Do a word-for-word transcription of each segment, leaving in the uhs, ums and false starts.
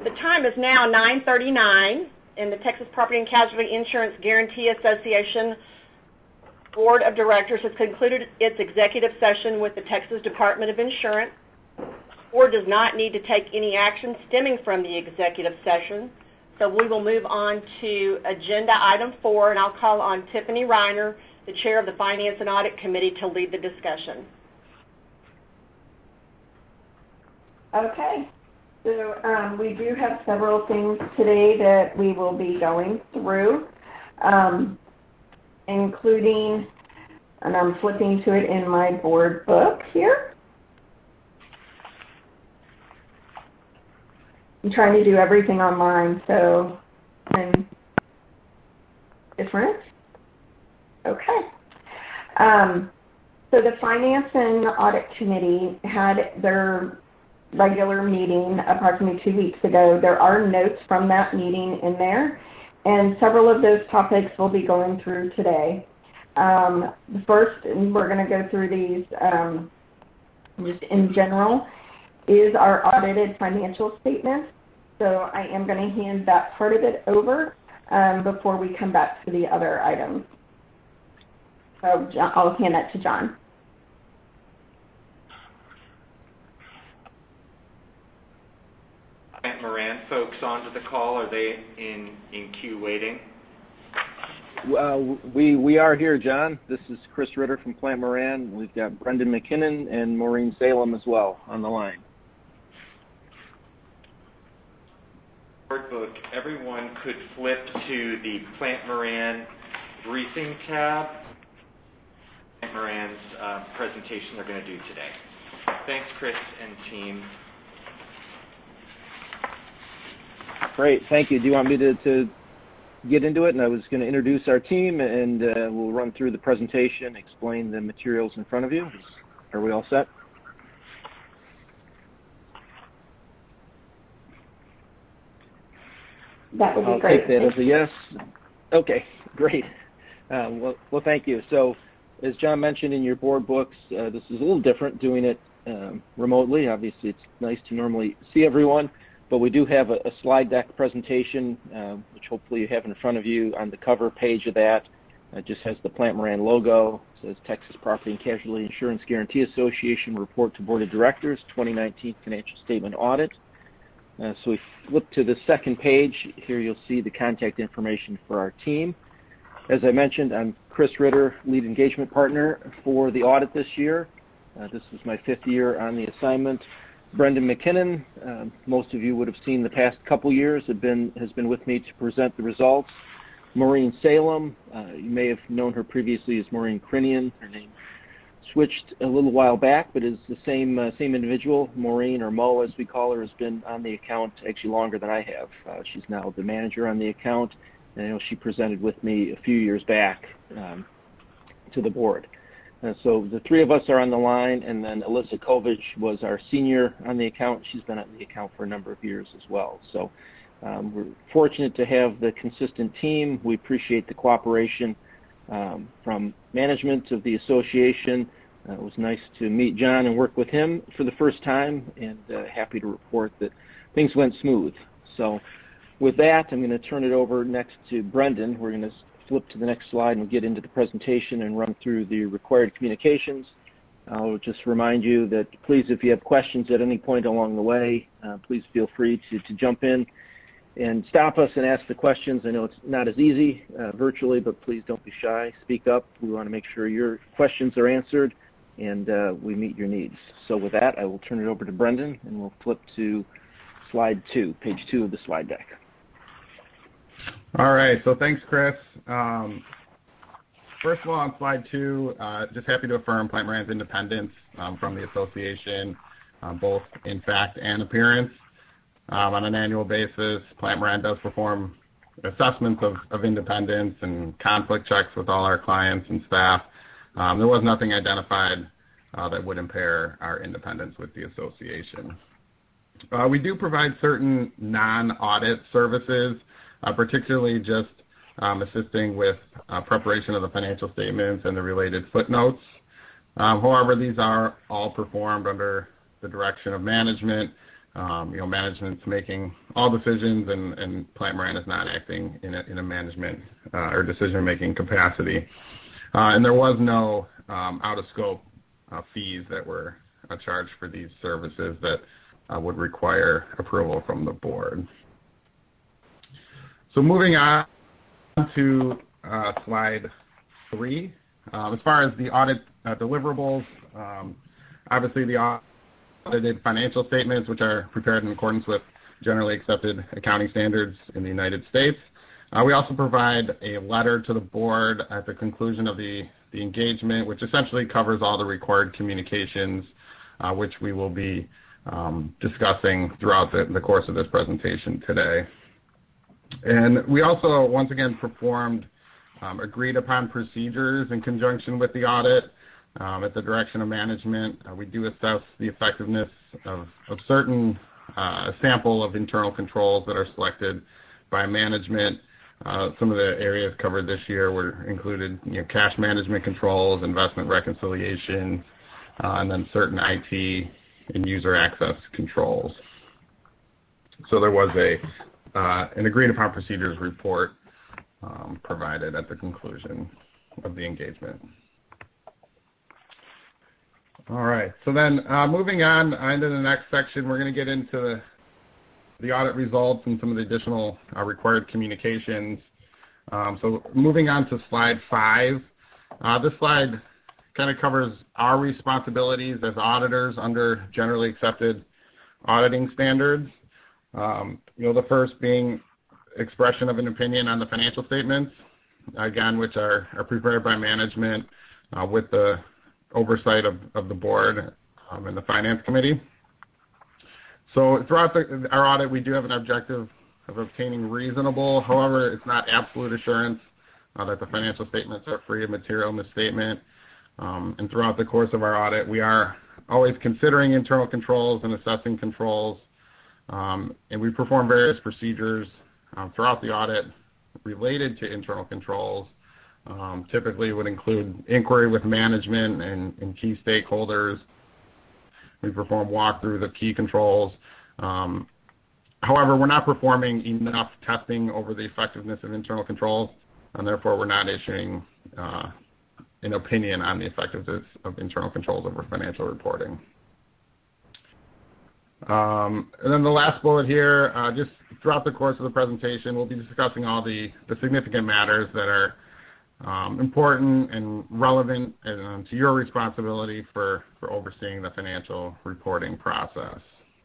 The time is now nine thirty-nine, and the Texas Property and Casualty Insurance Guarantee Association Board of Directors has concluded its executive session with the Texas Department of Insurance. The board does not need to take any action stemming from the executive session, so we will move on to agenda item four, and I'll call on Tiffany Reiner, the chair of the Finance and Audit Committee, to lead the discussion. Okay. So um, we do have several things today that we will be going through, um, including, and I'm flipping to it in my board book here. I'm trying to do everything online, so I'm different. Okay. Um, so the Finance and Audit Committee had their regular meeting approximately two weeks ago. There are notes from that meeting in there, and several of those topics we'll be going through today. Um, first, and we're going to go through these um, just in general, is our audited financial statements. So I am going to hand that part of it over um, before we come back to the other items. So I'll hand that to John. Plant Moran folks onto the call, are they in, in queue waiting? Uh, we we are here, John. This is Chris Ritter from Plant Moran. We've got Brendan McKinnon and Maureen Salem as well on the line. Board book, everyone could flip to the Plant Moran briefing tab. Plant Moran's uh, presentation they're going to do today. Thanks, Chris and team. Great, thank you. Do you want me to, to get into it? And I was going to introduce our team, and uh, we'll run through the presentation, explain the materials in front of you. Are we all set? That would be I'll great. take that as a yes. Okay, great. Uh, well, well, thank you. So, as John mentioned in your board books, uh, this is a little different doing it um, remotely. Obviously, it's nice to normally see everyone. But we do have a, a slide deck presentation, uh, which hopefully you have in front of you. On the cover page of that, it just has the Plant Moran logo. It says Texas Property and Casualty Insurance Guarantee Association Report to Board of Directors twenty nineteen Financial Statement Audit. Uh, so we flip to the second page. Here you'll see the contact information for our team. As I mentioned, I'm Chris Ritter, Lead Engagement Partner for the audit this year. Uh, this was my fifth year on the assignment. Brendan McKinnon, uh, most of you would have seen the past couple years, have been, has been with me to present the results. Maureen Salem, uh, you may have known her previously as Maureen Crinian. Her name switched a little while back, but is the same uh, same individual. Maureen, or Mo as we call her, has been on the account actually longer than I have. Uh, she's now the manager on the account, and I know she presented with me a few years back um, to the board. Uh, so the three of us are on the line, and then Alyssa Kovich was our senior on the account. She's been on the account for a number of years as well. So um, we're fortunate to have the consistent team. We appreciate the cooperation um, from management of the association. Uh, it was nice to meet John and work with him for the first time, and uh, happy to report that things went smooth. So with that, I'm going to turn it over next to Brendan. We're going to flip to the next slide and we'll get into the presentation and run through the required communications. I'll just remind you that please, if you have questions at any point along the way, uh, please feel free to, to jump in and stop us and ask the questions. I know it's not as easy uh, virtually, but please don't be shy. Speak up. We want to make sure your questions are answered and uh, we meet your needs. So with that, I will turn it over to Brendan, and we'll flip to slide two, page two of the slide deck. All right, so thanks, Chris. Um, first of all, on slide two, uh, just happy to affirm Plant Moran's independence um, from the association, um, both in fact and appearance. Um, on an annual basis, Plant Moran does perform assessments of, of independence and conflict checks with all our clients and staff. Um, there was nothing identified uh, that would impair our independence with the association. Uh, we do provide certain non-audit services, uh, particularly just um, assisting with uh, preparation of the financial statements and the related footnotes. Um, however, these are all performed under the direction of management, um, you know, management's making all decisions, and, and Plant Moran is not acting in a, in a management uh, or decision-making capacity. Uh, and there was no um, out-of-scope uh, fees that were uh, charged for these services that uh, would require approval from the board. So moving on to uh, slide three. Um, as far as the audit uh, deliverables, um, obviously the audited financial statements, which are prepared in accordance with generally accepted accounting standards in the United States. Uh, we also provide a letter to the board at the conclusion of the, the engagement, which essentially covers all the required communications, uh, which we will be um, discussing throughout the, the course of this presentation today. And we also, once again, performed um, agreed-upon procedures in conjunction with the audit. Um, at the direction of management, uh, we do assess the effectiveness of, of certain uh, sample of internal controls that are selected by management. Uh, some of the areas covered this year were included, you know, cash management controls, investment reconciliation, uh, and then certain I T and user access controls. So there was a uh, an agreed-upon procedures report um, provided at the conclusion of the engagement. All right. So then, uh, moving on into the next section, we're going to get into the, the audit results and some of the additional uh, required communications. Um, so moving on to slide five, uh, this slide kind of covers our responsibilities as auditors under generally accepted auditing standards. Um, you know, the first being expression of an opinion on the financial statements, again, which are, are prepared by management uh, with the oversight of, of the board um, and the finance committee. So throughout the, our audit, we do have an objective of obtaining reasonable, however, it's not absolute assurance uh, that the financial statements are free of material misstatement. Um, and throughout the course of our audit, we are always considering internal controls and assessing controls. Um, and we perform various procedures um, throughout the audit related to internal controls. Um, typically would include inquiry with management and, and key stakeholders. We perform walkthroughs of key controls. Um, however, we're not performing enough testing over the effectiveness of internal controls, and therefore we're not issuing uh, an opinion on the effectiveness of internal controls over financial reporting. Um, and then the last bullet here, uh, just throughout the course of the presentation, we'll be discussing all the, the significant matters that are Um, important and relevant uh, to your responsibility for, for overseeing the financial reporting process.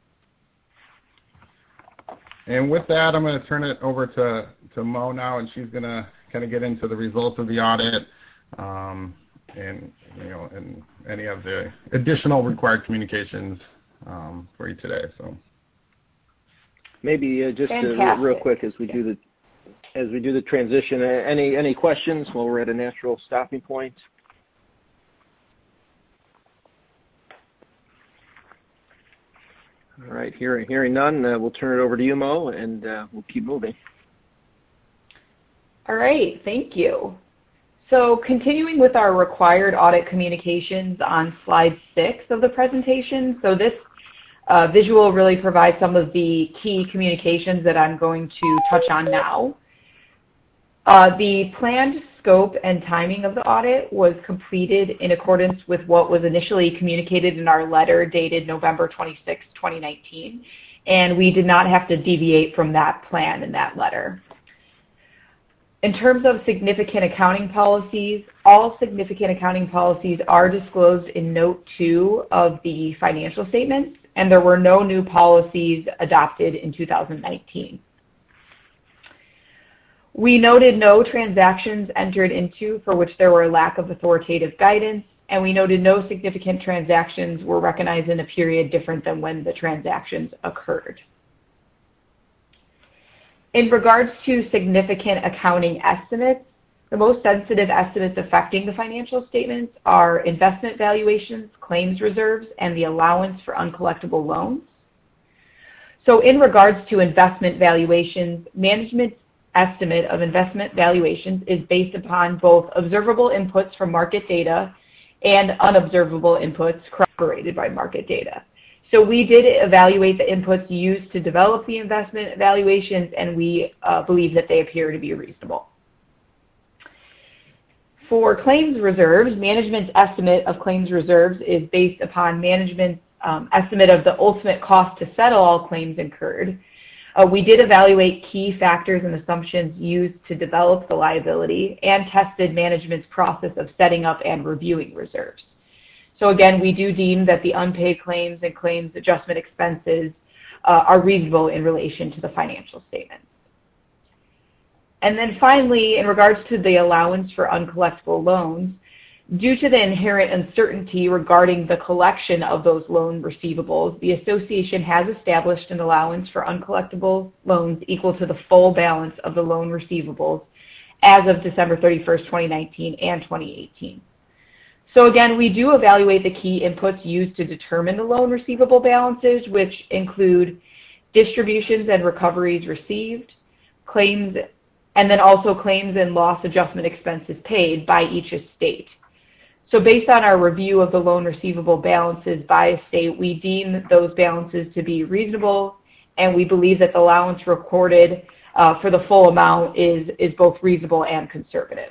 And with that, I'm going to turn it over to, to Mo now, and she's going to kind of get into the results of the audit um, and, you know, and any of the additional required communications um, for you today. So maybe uh, just uh, real quick as we do the As we do the transition, any any questions while we're at a natural stopping point? All right, hearing, hearing none, uh, we'll turn it over to you, Mo, and uh, we'll keep moving. All right, thank you. So continuing with our required audit communications on slide six of the presentation, so this uh, visual really provides some of the key communications that I'm going to touch on now. Uh, the planned scope and timing of the audit was completed in accordance with what was initially communicated in our letter dated November twenty-sixth, twenty nineteen, and we did not have to deviate from that plan in that letter. In terms of significant accounting policies, all significant accounting policies are disclosed in Note two of the financial statements, and there were no new policies adopted in two thousand nineteen. We noted no transactions entered into for which there were a lack of authoritative guidance, and we noted no significant transactions were recognized in a period different than when the transactions occurred. In regards to significant accounting estimates, the most sensitive estimates affecting the financial statements are investment valuations, claims reserves, and the allowance for uncollectible loans. So in regards to investment valuations, management estimate of investment valuations is based upon both observable inputs from market data and unobservable inputs corroborated by market data. So we did evaluate the inputs used to develop the investment evaluations, and we uh, believe that they appear to be reasonable. For claims reserves, management's estimate of claims reserves is based upon management's um, estimate of the ultimate cost to settle all claims incurred. Uh, we did evaluate key factors and assumptions used to develop the liability and tested management's process of setting up and reviewing reserves. So again, we do deem that the unpaid claims and claims adjustment expenses uh, are reasonable in relation to the financial statements. And then finally, in regards to the allowance for uncollectible loans, due to the inherent uncertainty regarding the collection of those loan receivables, the association has established an allowance for uncollectible loans equal to the full balance of the loan receivables as of December thirty-first, twenty nineteen and twenty eighteen. So again, we do evaluate the key inputs used to determine the loan receivable balances, which include distributions and recoveries received, claims, and then also claims and loss adjustment expenses paid by each estate. So based on our review of the loan receivable balances by estate, we deem those balances to be reasonable, and we believe that the allowance recorded uh, for the full amount is, is both reasonable and conservative.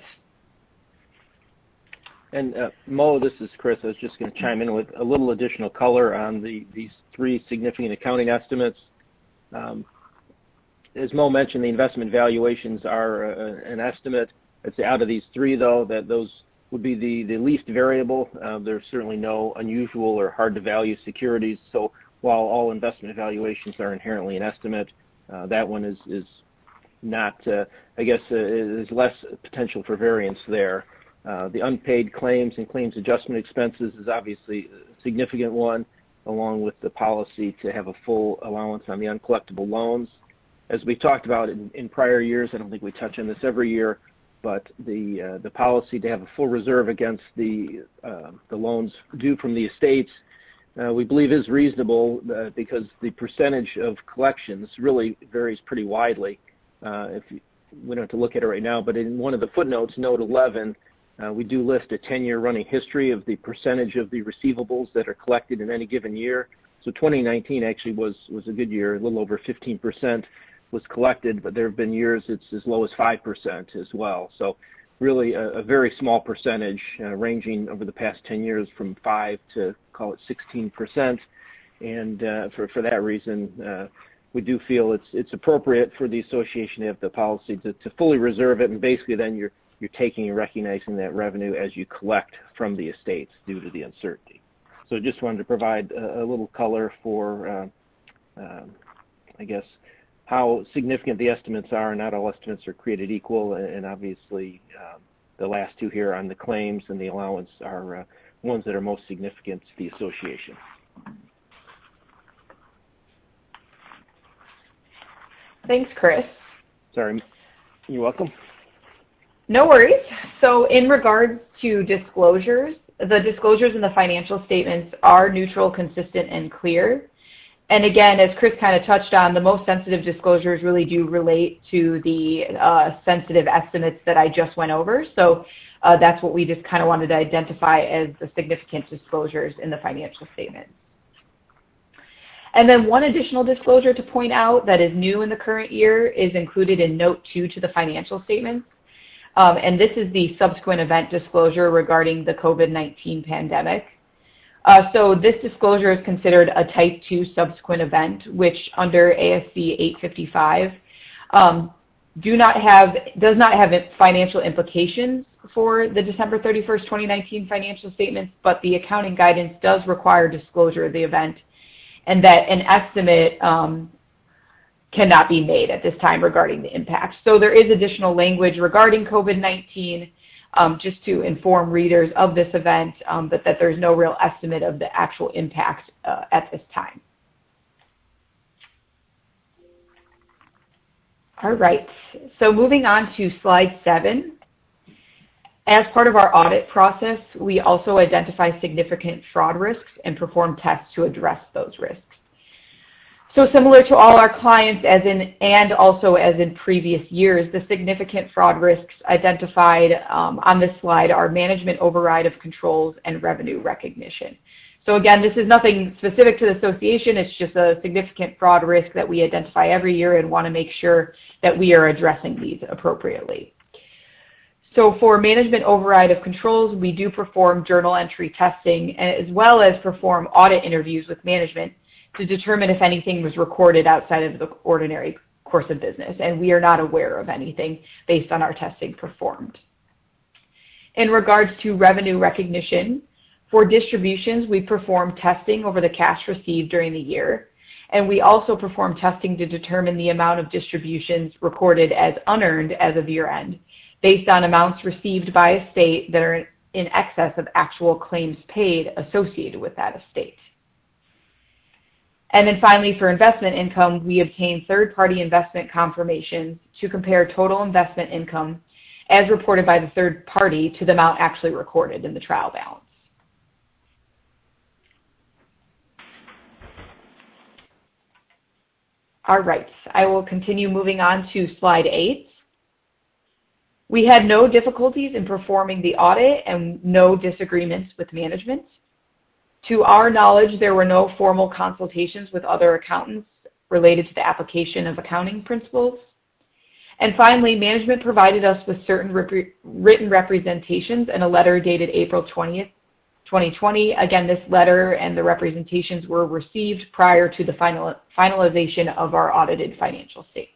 And uh, Mo, this is Chris. I was just going to chime in with a little additional color on the these three significant accounting estimates. Um, as Mo mentioned, the investment valuations are uh, an estimate. It's out of these three, though, that those would be the, the least variable. Uh, there's certainly no unusual or hard-to-value securities. So while all investment valuations are inherently an estimate, uh, that one is, is not, uh, I guess, uh, is less potential for variance there. Uh, the unpaid claims and claims adjustment expenses is obviously a significant one, along with the policy to have a full allowance on the uncollectible loans. As we talked about in, in prior years, I don't think we touch on this every year, but the uh, the policy to have a full reserve against the uh, the loans due from the estates, uh, we believe is reasonable uh, because the percentage of collections really varies pretty widely. Uh, if you, we don't have to look at it right now, but in one of the footnotes, note eleven, Uh, we do list a ten-year running history of the percentage of the receivables that are collected in any given year. So twenty nineteen actually was, was a good year. A little over fifteen percent was collected, but there have been years it's as low as five percent as well. So really a, a very small percentage, uh, ranging over the past ten years from five to, call it sixteen percent. And uh, for, for that reason, uh, we do feel it's, it's appropriate for the association to have the policy to, to fully reserve it, and basically then you're you're taking and recognizing that revenue as you collect from the estates due to the uncertainty. So just wanted to provide a, a little color for, uh, um, I guess, how significant the estimates are. Not all estimates are created equal, and, and obviously um, the last two here on the claims and the allowance are uh, ones that are most significant to the association. Thanks, Chris. Sorry, you're welcome. No worries. So in regards to disclosures, the disclosures in the financial statements are neutral, consistent, and clear. And again, as Chris kind of touched on, the most sensitive disclosures really do relate to the uh, sensitive estimates that I just went over. So uh, that's what we just kind of wanted to identify as the significant disclosures in the financial statements. And then one additional disclosure to point out that is new in the current year is included in Note two to the financial statements. Um, and this is the subsequent event disclosure regarding the COVID nineteen pandemic. Uh, so this disclosure is considered a type two subsequent event, which under A S C eight fifty-five um, do not have, does not have financial implications for the December thirty-first, twenty nineteen financial statements, but the accounting guidance does require disclosure of the event, and that an estimate um, cannot be made at this time regarding the impact. So there is additional language regarding COVID nineteen um, just to inform readers of this event, um, but that there's no real estimate of the actual impact uh, at this time. All right, so moving on to slide seven. As part of our audit process, we also identify significant fraud risks and perform tests to address those risks. So similar to all our clients as in, and also as in previous years, the significant fraud risks identified um, on this slide are management override of controls and revenue recognition. So again, this is nothing specific to the association. It's just a significant fraud risk that we identify every year and want to make sure that we are addressing these appropriately. So for management override of controls, we do perform journal entry testing as well as perform audit interviews with management to determine if anything was recorded outside of the ordinary course of business, and we are not aware of anything based on our testing performed. In regards to revenue recognition, for distributions, we perform testing over the cash received during the year, and we also perform testing to determine the amount of distributions recorded as unearned as of year end, based on amounts received by a state that are in excess of actual claims paid associated with that estate. And then finally, for investment income, we obtain third-party investment confirmations to compare total investment income as reported by the third party to the amount actually recorded in the trial balance. All right, I will continue moving on to slide eight. We had no difficulties in performing the audit and no disagreements with management. To our knowledge, there were no formal consultations with other accountants related to the application of accounting principles. And finally, management provided us with certain rep- written representations in a letter dated April twentieth, twenty twenty. Again, this letter and the representations were received prior to the final, finalization of our audited financial statements.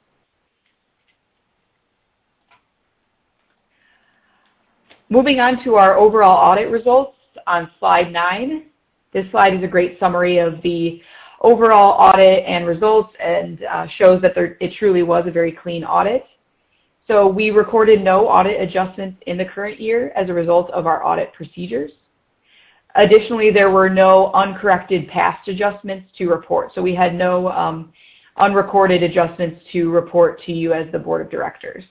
Moving on to our overall audit results on slide nine. This slide is a great summary of the overall audit and results and uh, shows that there, it truly was a very clean audit. So we recorded no audit adjustments in the current year as a result of our audit procedures. Additionally, there were no uncorrected past adjustments to report. So we had no um, unrecorded adjustments to report to you as the board of directors.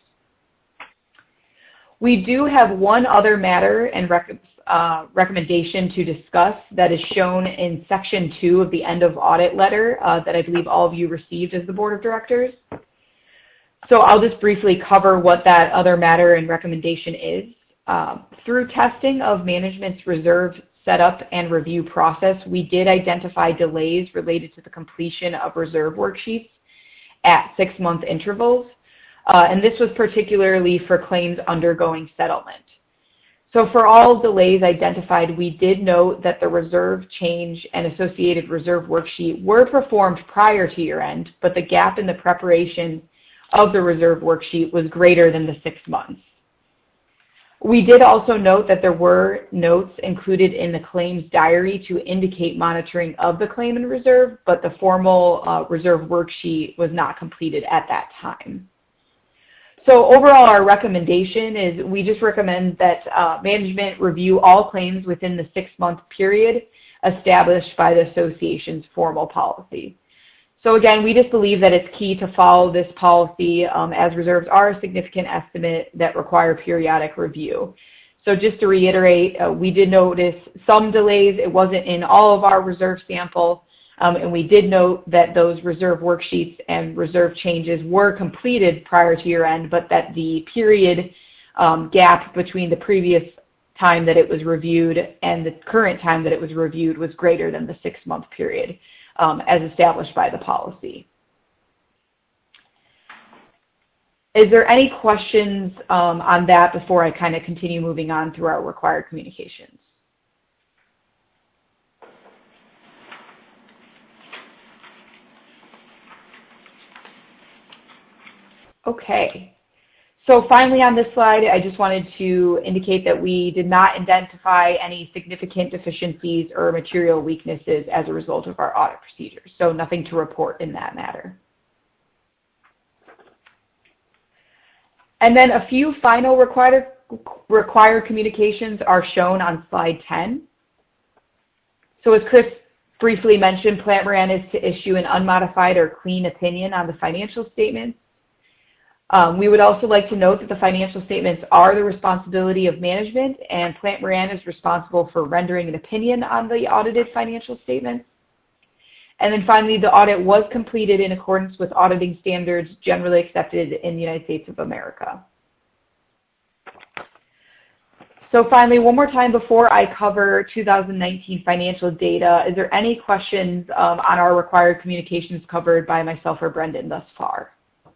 We do have one other matter and rec uh, recommendation to discuss that is shown in section two of the end of audit letter uh, that I believe all of you received as the board of directors. So I'll just briefly cover what that other matter and recommendation is. Um, through testing of management's reserve setup and review process, we did identify delays related to the completion of reserve worksheets at six-month intervals. Uh, and this was particularly for claims undergoing settlement. So for all delays identified, we did note that the reserve change and associated reserve worksheet were performed prior to year end, but the gap in the preparation of the reserve worksheet was greater than the six months. We did also note that there were notes included in the claims diary to indicate monitoring of the claim in reserve, but the formal uh, reserve worksheet was not completed at that time. So overall, our recommendation is we just recommend that uh, management review all claims within the six-month period established by the association's formal policy. So again, we just believe that it's key to follow this policy um, as reserves are a significant estimate that require periodic review. So just to reiterate, uh, we did notice some delays. It wasn't in all of our reserve sample. Um, and we did note that those reserve worksheets and reserve changes were completed prior to year end, but that the period um, gap between the previous time that it was reviewed and the current time that it was reviewed was greater than the six-month period um, as established by the policy. Is there any questions um, on that before I kind of continue moving on through our required communications? Okay, so finally on this slide, I just wanted to indicate that we did not identify any significant deficiencies or material weaknesses as a result of our audit procedures, so nothing to report in that matter. And then a few final required, required communications are shown on slide ten. So as Chris briefly mentioned, Plante Moran is to issue an unmodified or clean opinion on the financial statements. Um, we would also like to note that the financial statements are the responsibility of management, and Plante Moran is responsible for rendering an opinion on the audited financial statements. And then finally, the audit was completed in accordance with auditing standards generally accepted in the United States of America. So finally, one more time before I cover two thousand nineteen financial data, is there any questions um, on our required communications covered by myself or Brendan thus far?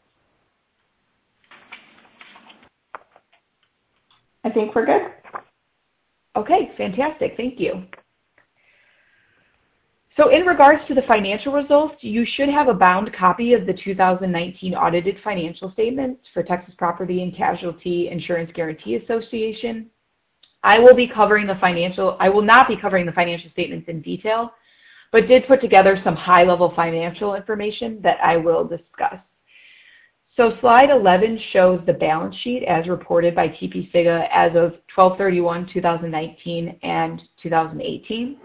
I think we're good. Okay, fantastic. Thank you. So in regards to the financial results, you should have a bound copy of the two thousand nineteen audited financial statements for Texas Property and Casualty Insurance Guarantee Association. I will be covering the financial, I will not be covering the financial statements in detail, but did put together some high-level financial information that I will discuss. So slide eleven shows the balance sheet as reported by T P S I G A as of twelve thirty-one two thousand nineteen and two thousand eighteen.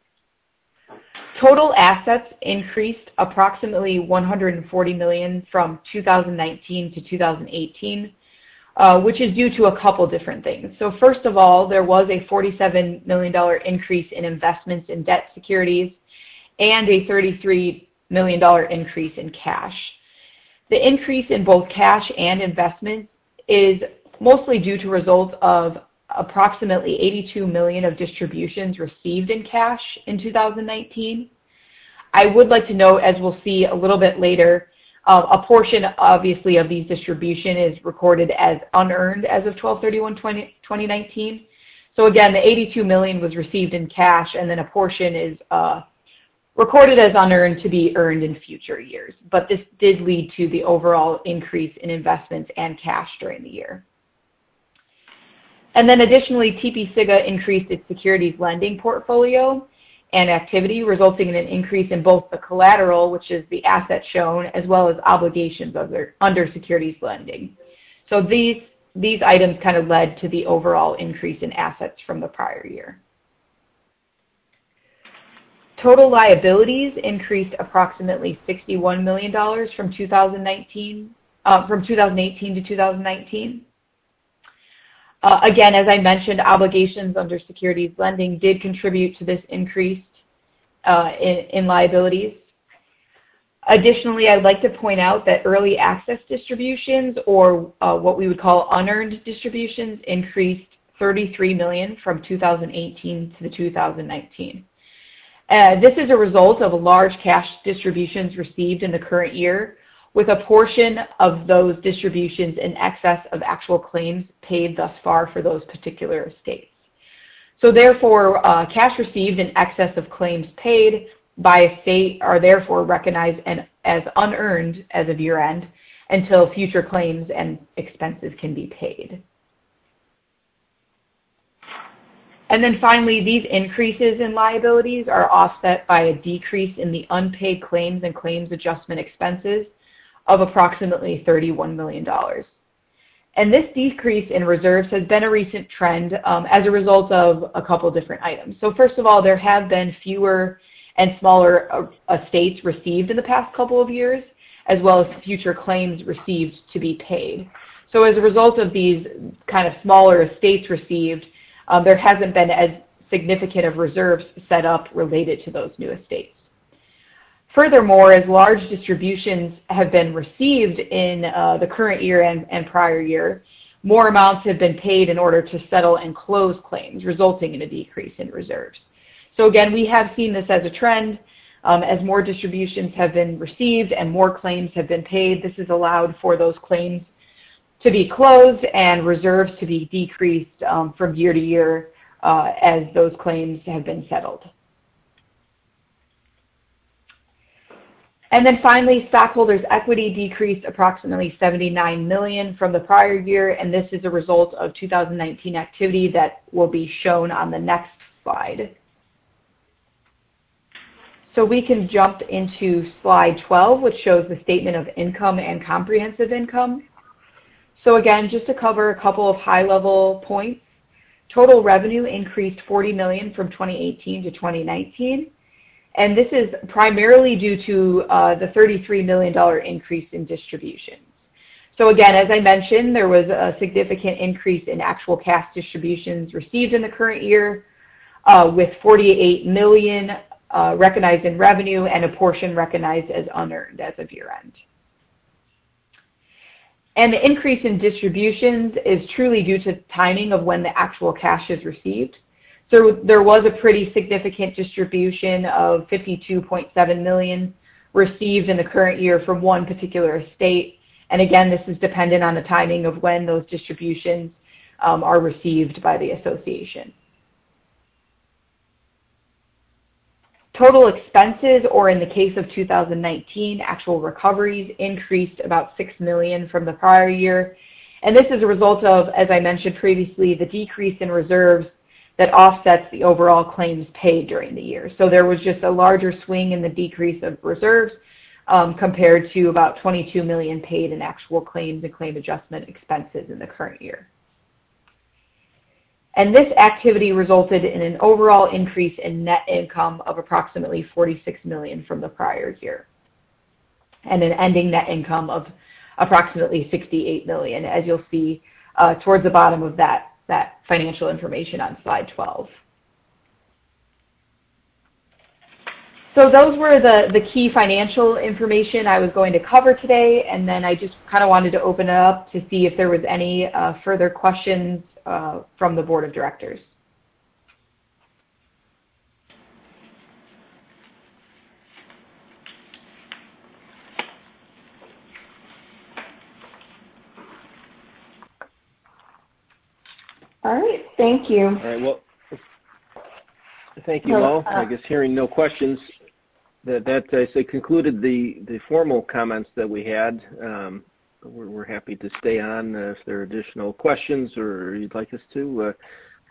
Total assets increased approximately one hundred forty million dollars from two thousand nineteen to two thousand eighteen, uh, which is due to a couple different things. So first of all, there was a forty-seven million dollars increase in investments in debt securities and a thirty-three million dollars increase in cash. The increase in both cash and investments is mostly due to results of approximately eighty-two million dollars of distributions received in cash in two thousand nineteen. I would like to note, as we'll see a little bit later, uh, a portion, obviously, of these distribution is recorded as unearned as of twelve thirty-one twenty nineteen. So again, the eighty-two million dollars was received in cash, and then a portion is uh, recorded as unearned to be earned in future years. But this did lead to the overall increase in investments and cash during the year. And then additionally, T P S I G A increased its securities lending portfolio and activity, resulting in an increase in both the collateral, which is the asset shown, as well as obligations under, under securities lending. So these, these items kind of led to the overall increase in assets from the prior year. Total liabilities increased approximately sixty-one million dollars from two thousand nineteen, uh, from two thousand eighteen to two thousand nineteen. Uh, again, as I mentioned, obligations under securities lending did contribute to this increase uh, in, in liabilities. Additionally, I'd like to point out that early access distributions, or uh, what we would call unearned distributions, increased thirty-three million dollars from two thousand eighteen to the two thousand nineteen. Uh, this is a result of large cash distributions received in the current year, with a portion of those distributions in excess of actual claims paid thus far for those particular estates. So therefore, uh, cash received in excess of claims paid by a state are therefore recognized and, as unearned as of year end until future claims and expenses can be paid. And then finally, these increases in liabilities are offset by a decrease in the unpaid claims and claims adjustment expenses of approximately thirty-one million dollars. And this decrease in reserves has been a recent trend um, as a result of a couple different items. So first of all, there have been fewer and smaller uh, estates received in the past couple of years, as well as future claims received to be paid. So as a result of these kind of smaller estates received, um, there hasn't been as significant of reserves set up related to those new estates. Furthermore, as large distributions have been received in uh, the current year and, and prior year, more amounts have been paid in order to settle and close claims, resulting in a decrease in reserves. So again, we have seen this as a trend. Um, as more distributions have been received and more claims have been paid, this has allowed for those claims to be closed and reserves to be decreased um, from year to year uh, as those claims have been settled. And then finally, stockholders' equity decreased approximately seventy-nine million dollars from the prior year, and this is a result of two thousand nineteen activity that will be shown on the next slide. So we can jump into slide twelve, which shows the statement of income and comprehensive income. So again, just to cover a couple of high-level points, total revenue increased forty million dollars from twenty eighteen to twenty nineteen. And this is primarily due to uh, the thirty-three million dollars increase in distributions. So again, as I mentioned, there was a significant increase in actual cash distributions received in the current year, uh, with forty-eight million dollars uh, recognized in revenue and a portion recognized as unearned as of year end. And the increase in distributions is truly due to timing of when the actual cash is received. So there was a pretty significant distribution of fifty-two point seven million dollars received in the current year from one particular estate. And again, this is dependent on the timing of when those distributions um, are received by the association. Total expenses, or in the case of two thousand nineteen, actual recoveries, increased about six million dollars from the prior year. And this is a result of, as I mentioned previously, the decrease in reserves that offsets the overall claims paid during the year. So there was just a larger swing in the decrease of reserves um, compared to about twenty-two million dollars paid in actual claims and claim adjustment expenses in the current year. And this activity resulted in an overall increase in net income of approximately forty-six million dollars from the prior year, and an ending net income of approximately sixty-eight million dollars, as you'll see uh, towards the bottom of that, that financial information on slide twelve. So those were the, the key financial information I was going to cover today, and then I just kind of wanted to open it up to see if there was any uh, further questions uh, from the Board of Directors. All right, thank you. All right, well, thank you, Mo. I guess hearing no questions, that, that I say concluded the, the formal comments that we had. Um, we're, we're happy to stay on uh, if there are additional questions or you'd like us to. Uh,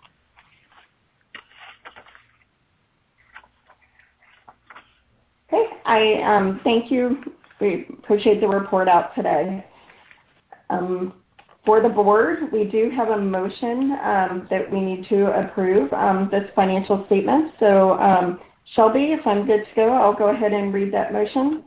Okay, I um, thank you. We appreciate the report out today. Um, for the board, we do have a motion um, that we need to approve um, this financial statement. So um, Shelby, if I'm good to go, I'll go ahead and read that motion.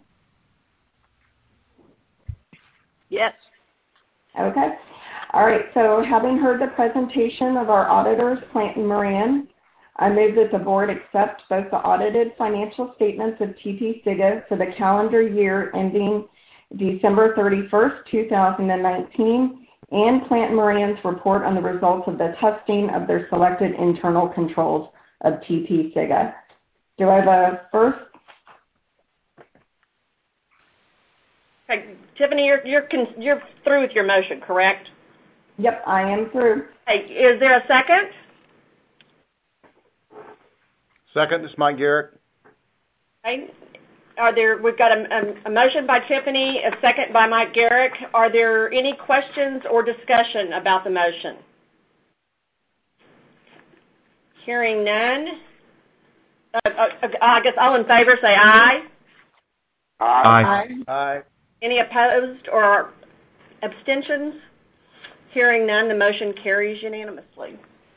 Yes. Okay. All right, so having heard the presentation of our auditors, Plant and Moran, I move that the board accept both the audited financial statements of T P S I G A for the calendar year ending December thirty-first, two thousand nineteen, and Plant and Moran's report on the results of the testing of their selected internal controls of T P S I G A. Do I have a first? Okay, Tiffany, you're, you're, you're through with your motion, correct? Yep, I am through. Hey, is there a second? Second, this is Mike Garrett. Okay. Are there, we've got a, a, a motion by Tiffany, a second by Mike Garrick. Are there any questions or discussion about the motion? Hearing none. Uh, uh, I guess all in favor say aye. Aye. Aye. Aye. Any opposed or abstentions? Hearing none, the motion carries unanimously.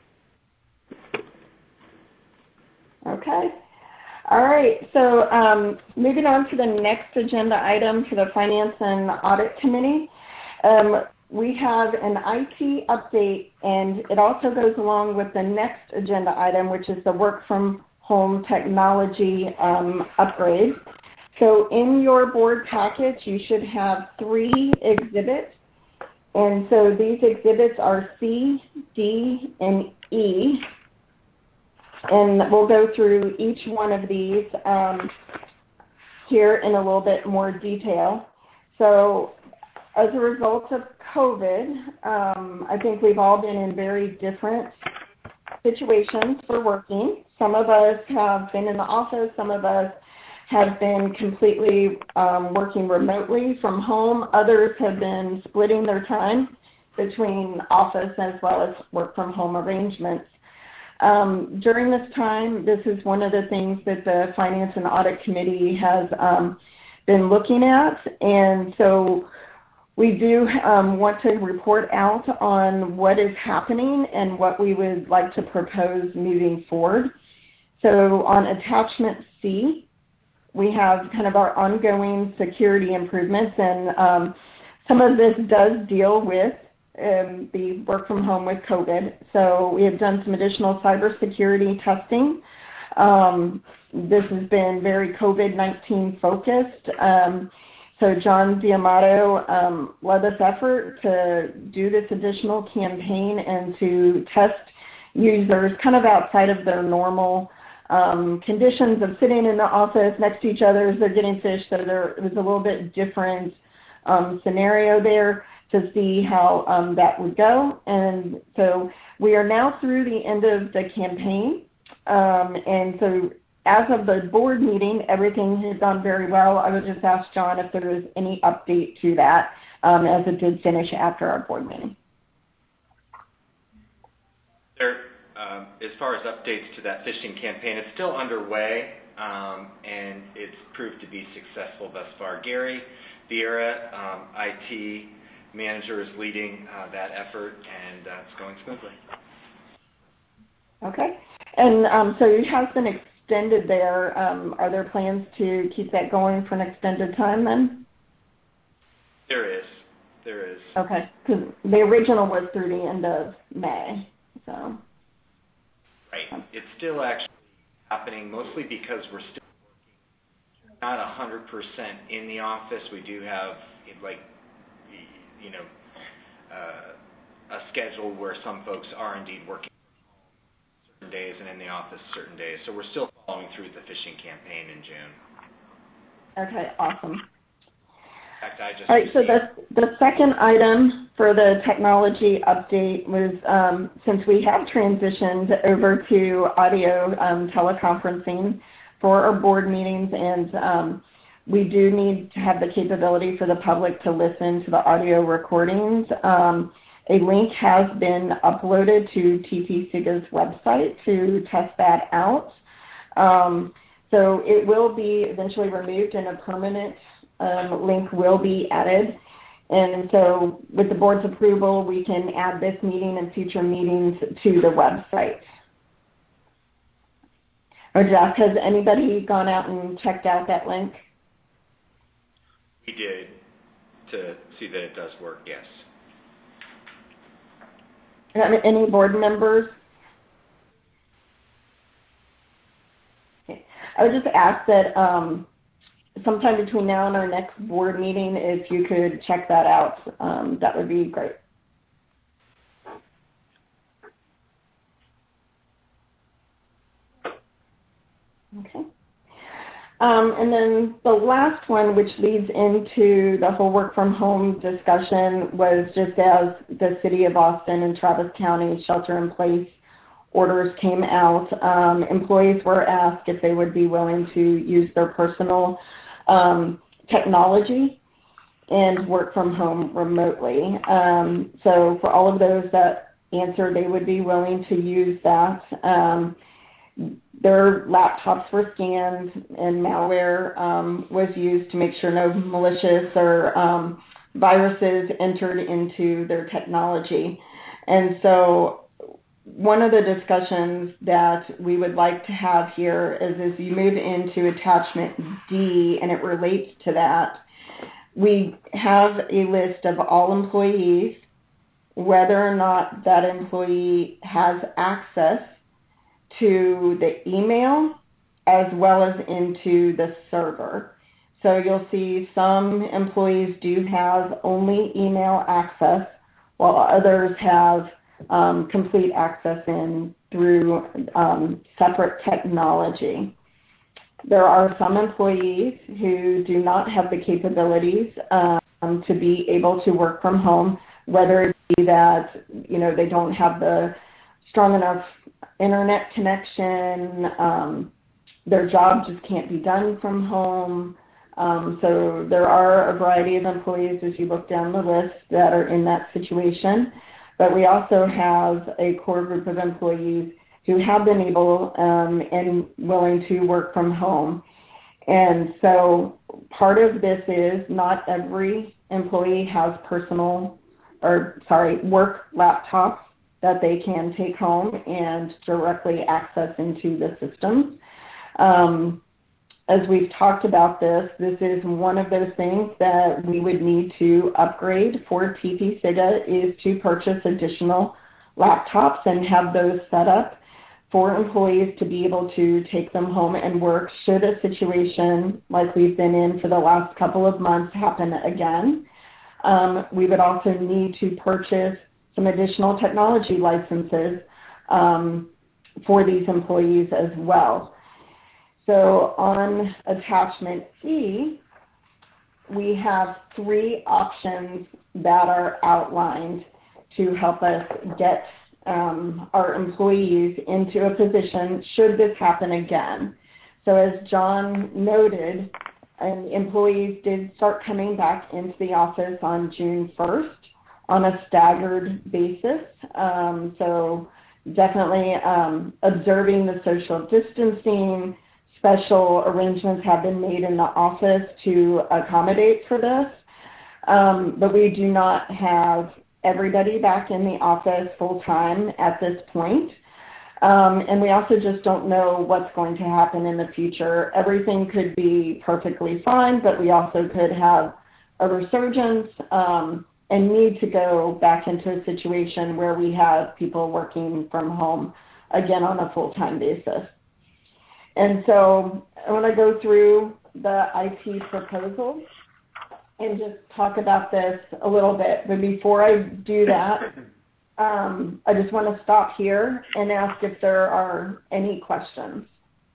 Okay. All right. So um, moving on to the next agenda item for the Finance and Audit Committee. Um, we have an I T update, and it also goes along with the next agenda item, which is the work from home technology um, upgrade. So in your board package, you should have three exhibits. And so these exhibits are C, D, and E. And we'll go through each one of these um, here in a little bit more detail. So as a result of COVID, um, I think we've all been in very different situations for working. Some of us have been in the office. Some of us have been completely um, working remotely from home. Others have been splitting their time between office as well as work from home arrangements. Um, during this time, this is one of the things that the Finance and Audit Committee has um, been looking at, and so we do um, want to report out on what is happening and what we would like to propose moving forward. So on attachment C, we have kind of our ongoing security improvements, and um, some of this does deal with Um, the work from home with COVID. So we have done some additional cybersecurity testing. Um, this has been very COVID nineteen focused. Um, So John Diamato um, led this effort to do this additional campaign and to test users kind of outside of their normal um, conditions of sitting in the office next to each other as they're getting fish. So there it was a little bit different um, scenario there to see how um, that would go. And so we are now through the end of the campaign. Um, and so as of the board meeting, everything has gone very well. I would just ask John if there was any update to that um, as it did finish after our board meeting. There, um, as far as updates to that phishing campaign, it's still underway, um, and it's proved to be successful thus far. Gary Vieira, um, I T manager, is leading uh, that effort, and uh, it's going smoothly. Okay. And um, so it has been extended there. Um, are there plans to keep that going for an extended time then? There is. There is. Okay. Because the original was through the end of May. So. Right. It's still actually happening mostly because we're still working not one hundred percent in the office. We do have, like, you know, uh, a schedule where some folks are indeed working certain days and in the office certain days. So we're still following through the phishing campaign in June. Okay, awesome. In fact, I just All right, so the, the second item for the technology update was um, since we have transitioned over to audio um, teleconferencing for our board meetings, and um, we do need to have the capability for the public to listen to the audio recordings. Um, a link has been uploaded to T P S I G A's website to test that out. Um, so it will be eventually removed and a permanent um, link will be added. And so with the board's approval, we can add this meeting and future meetings to the website. Or Jeff, has anybody gone out and checked out that link? We did, to see that it does work, yes. Any board members? Okay. I would just ask that um, sometime between now and our next board meeting, if you could check that out, um, that would be great. Okay. Um, and then the last one, which leads into the whole work from home discussion, was just as the City of Austin and Travis County shelter-in-place orders came out, um, employees were asked if they would be willing to use their personal um, technology and work from home remotely. Um, so for all of those that answered they would be willing to use that, um, their laptops were scanned and malware um, was used to make sure no malicious or um, viruses entered into their technology. And so one of the discussions that we would like to have here is as you move into attachment D, and it relates to that, we have a list of all employees, whether or not that employee has access to the email as well as into the server. So you'll see some employees do have only email access, while others have um, complete access in through um, separate technology. There are some employees who do not have the capabilities um, to be able to work from home, whether it be that, you know, they don't have the strong enough internet connection, um, their job just can't be done from home. Um, so there are a variety of employees as you look down the list that are in that situation. But we also have a core group of employees who have been able um, and willing to work from home. And so part of this is not every employee has personal, or sorry, work laptops that they can take home and directly access into the system. Um, as we've talked about this, this is one of those things that we would need to upgrade for T P S I G A is to purchase additional laptops and have those set up. for employees to be able to take them home and work should a situation like we've been in for the last couple of months happen again. Um, we would also need to purchase some additional technology licenses um, for these employees as well. So on attachment E, we have three options that are outlined to help us get um, our employees into a position should this happen again. So as John noted, um, employees did start coming back into the office on June first on a staggered basis. Um, so definitely um, observing the social distancing. Special arrangements have been made in the office to accommodate for this, um, but we do not have everybody back in the office full-time at this point. Um, and we also just don't know what's going to happen in the future. Everything could be perfectly fine, but we also could have a resurgence um, and need to go back into a situation where we have people working from home, again, on a full-time basis. And so I want to go through the I T proposal and just talk about this a little bit. But before I do that, um, I just want to stop here and ask if there are any questions.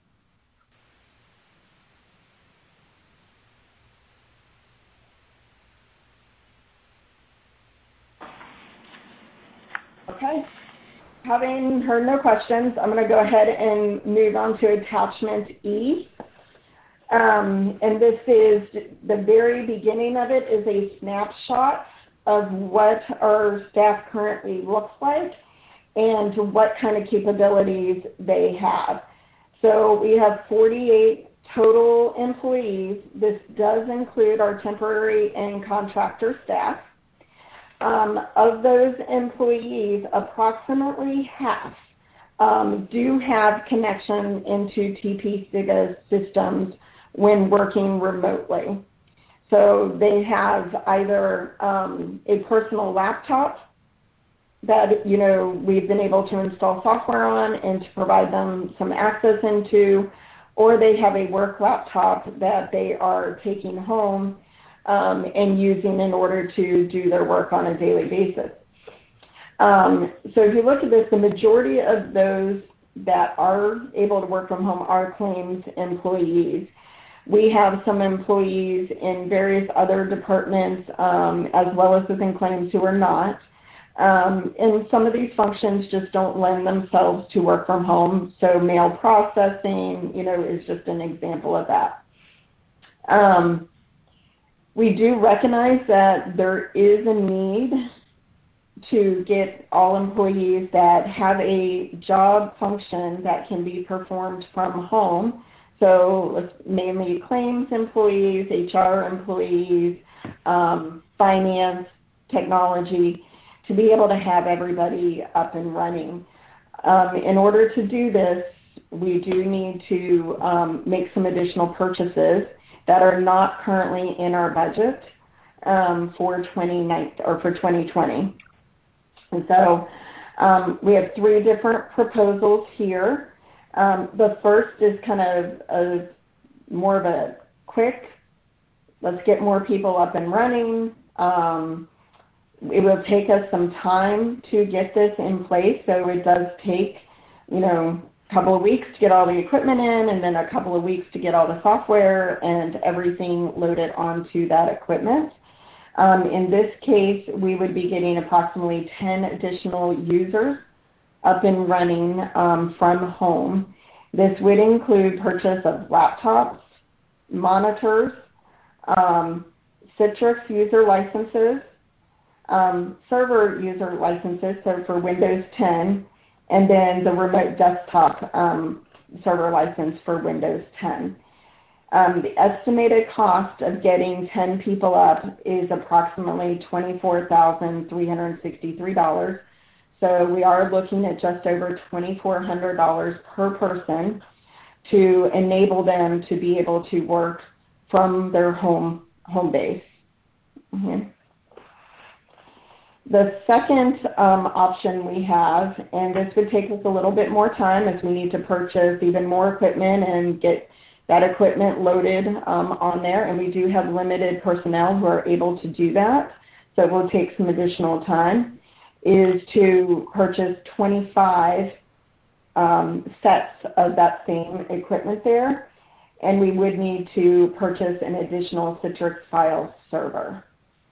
Okay. Having heard no questions, I'm going to go ahead and move on to attachment E. Um, and this is the very beginning of it is a snapshot of what our staff currently looks like and what kind of capabilities they have. So we have forty-eight total employees. This does include our temporary and contractor staff. Um, of those employees, approximately half um, do have connection into T P SIGA systems when working remotely. So they have either um, a personal laptop that, you know, we've been able to install software on and to provide them some access into, or they have a work laptop that they are taking home Um, and using in order to do their work on a daily basis. Um, so if you look at this, the majority of those that are able to work from home are claims employees. We have some employees in various other departments um, as well as within claims who are not. Um, and some of these functions just don't lend themselves to work from home. So mail processing, you know, is just an example of that. Um, We do recognize that there is a need to get all employees that have a job function that can be performed from home. So mainly claims employees, H R employees, um, finance, technology, to be able to have everybody up and running. Um, in order to do this, we do need to um, make some additional purchases that are not currently in our budget um, for twenty nineteen or for twenty twenty. And so um, we have three different proposals here. Um, the first is kind of a, more of a quick, let's get more people up and running. Um, it will take us some time to get this in place, so it does take, you know, couple of weeks to get all the equipment in, and then a couple of weeks to get all the software and everything loaded onto that equipment. Um, in this case, we would be getting approximately ten additional users up and running um, from home. This would include purchase of laptops, monitors, um, Citrix user licenses, um, server user licenses, so for Windows ten, and then the remote desktop um, server license for Windows ten. Um, the estimated cost of getting ten people up is approximately twenty-four thousand three hundred sixty-three dollars. So we are looking at just over twenty-four hundred dollars per person to enable them to be able to work from their home, home base. Mm-hmm. The second um, option we have, and this would take us a little bit more time as we need to purchase even more equipment and get that equipment loaded um, on there, and we do have limited personnel who are able to do that, so it will take some additional time, is to purchase twenty-five um, sets of that same equipment there, and we would need to purchase an additional Citrix file server.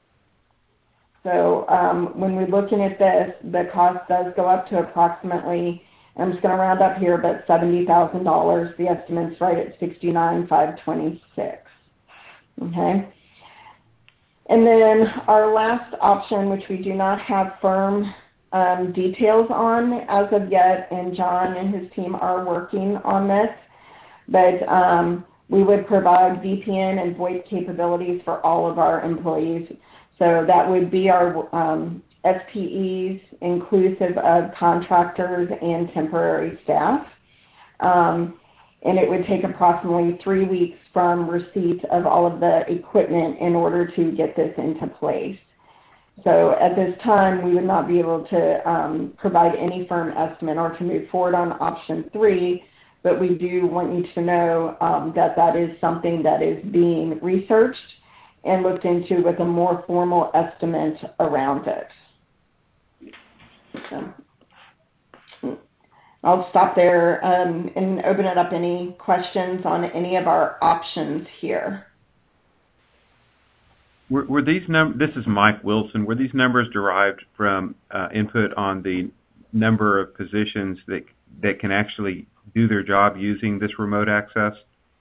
So um, when we're looking at this, the cost does go up to approximately, I'm just going to round up here, but seventy thousand dollars. The estimate's right at sixty-nine thousand five hundred twenty-six dollars. Okay. And then our last option, which we do not have firm um, details on as of yet, and John and his team are working on this, but um, we would provide V P N and VoIP capabilities for all of our employees. So that would be our um, S P Es, inclusive of contractors and temporary staff. Um, and it would take approximately three weeks from receipt of all of the equipment in order to get this into place. So at this time, we would not be able to um, provide any firm estimate or to move forward on option three, but we do want you to know um, that that is something that is being researched and looked into with a more formal estimate around it. So, I'll stop there um, and open it up. Any questions on any of our options here? Were, were these num- This is Mike Wilson. Were these numbers derived from uh, input on the number of positions that that can actually do their job using this remote access?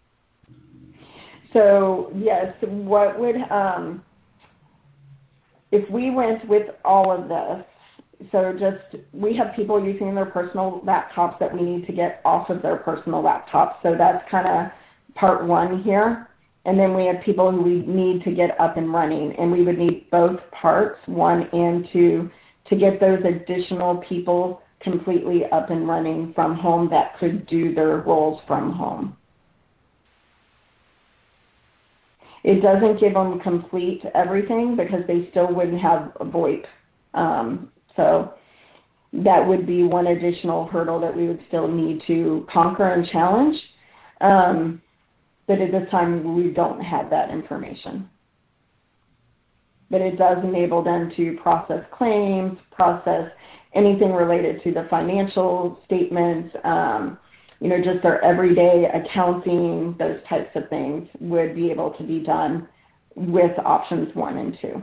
So yes, what would, um, if we went with all of this, so just, we have people using their personal laptops that we need to get off of their personal laptops. So that's kind of part one here. And then we have people who we need to get up and running. And we would need both parts, one and two, to get those additional people completely up and running from home that could do their roles from home. It doesn't give them complete everything because they still wouldn't have a VoIP. Um, so that would be one additional hurdle that we would still need to conquer and challenge. Um, but at this time, we don't have that information. But it does enable them to process claims, process anything related to the financial statements, um, you know, just their everyday accounting, those types of things would be able to be done with options one and two.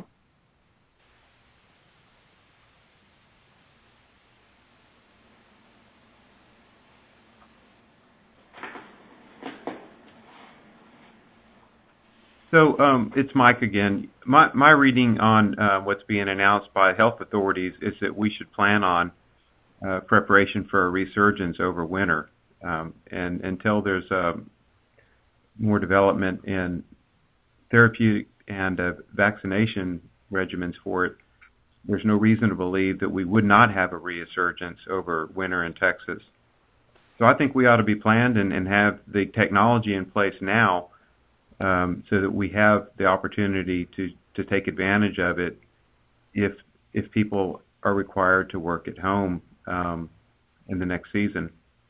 So um, it's Mike again. My, my reading on uh, what's being announced by health authorities is that we should plan on uh, preparation for a resurgence over winter. Um, and until there's uh, more development in therapeutic and uh, vaccination regimens for it, there's no reason to believe that we would not have a resurgence over winter in Texas. So I think we ought to be planned and, and have the technology in place now um, so that we have the opportunity to, to take advantage of it if if people are required to work at home um, in the next season.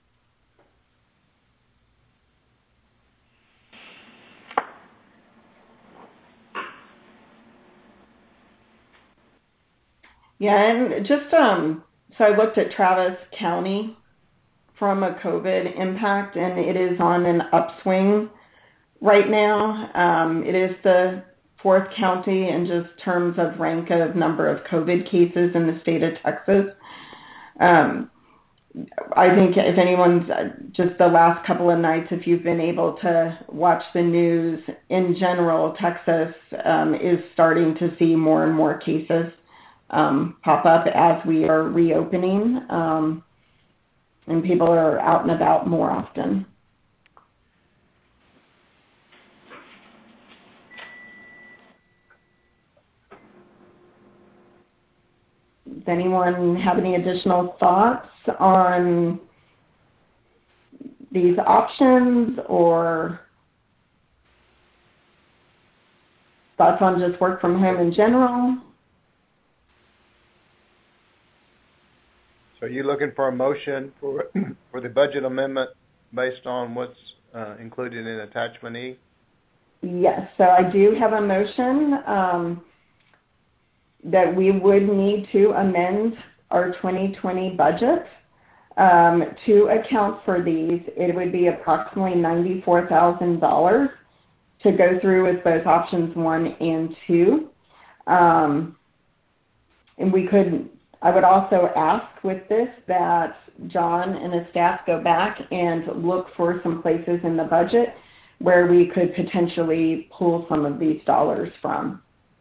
Yeah, and just um, so I looked at Travis County from a COVID impact, and it is on an upswing right now. Um, it is the fourth county in just terms of rank of number of COVID cases in the state of Texas. Um, I think if anyone's, just the last couple of nights, if you've been able to watch the news, in general, Texas um, is starting to see more and more cases um, pop up as we are reopening, um, and people are out and about more often. Does anyone have any additional thoughts on these options, or thoughts on just work from home in general? So you looking for a motion for for the budget amendment based on what's uh, included in attachment E? Yes, so I do have a motion um, that we would need to amend our twenty twenty budget um, to account for these. It would be approximately ninety-four thousand dollars to go through with both options one and two. Um, and we could, I would also ask with this that John and his staff go back and look for some places in the budget where we could potentially pull some of these dollars from.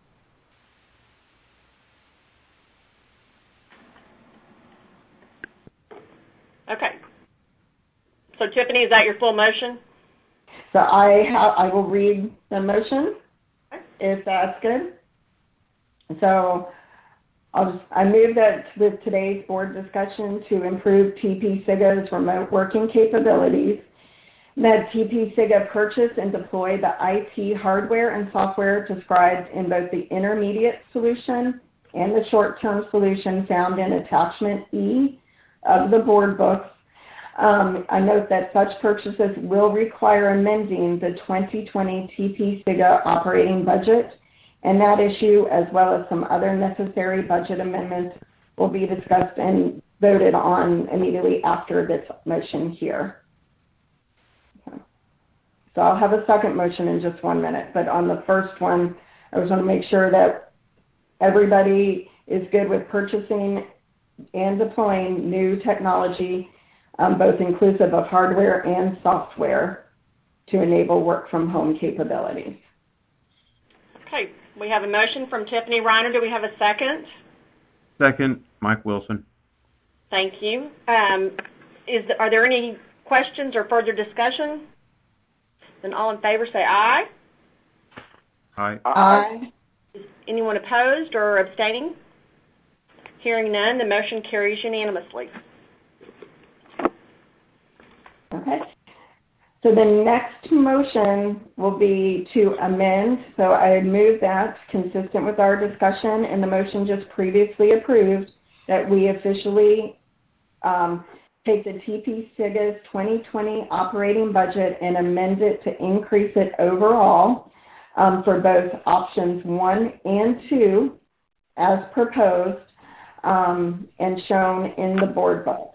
Okay. So Tiffany, is that your full motion? So I ha- I will read the motion, if that's good. So I'll just, I move that with today's board discussion to improve T P S I G A's remote working capabilities, that T P S I G A purchase and deploy the I T hardware and software described in both the intermediate solution and the short-term solution found in attachment E of the board books. Um, I note that such purchases will require amending the twenty twenty T P S I G A operating budget, and that issue, as well as some other necessary budget amendments, will be discussed and voted on immediately after this motion here. Okay. So I'll have a second motion in just one minute, but on the first one, I was going to make sure that everybody is good with purchasing and deploying new technology, um, both inclusive of hardware and software, to enable work from home capabilities. Okay, we have a motion from Tiffany Reiner. Do we have a second? Second, Mike Wilson. Thank you. Um, is, are there any questions or further discussion? Then all in favor say aye. Aye. Aye. Is anyone opposed or abstaining? Hearing none, the motion carries unanimously. Okay. So the next motion will be to amend. So I move that, consistent with our discussion and the motion just previously approved, that we officially um, take the T P S I G A's twenty twenty operating budget and amend it to increase it overall um, for both options one and two as proposed um, and shown in the board book.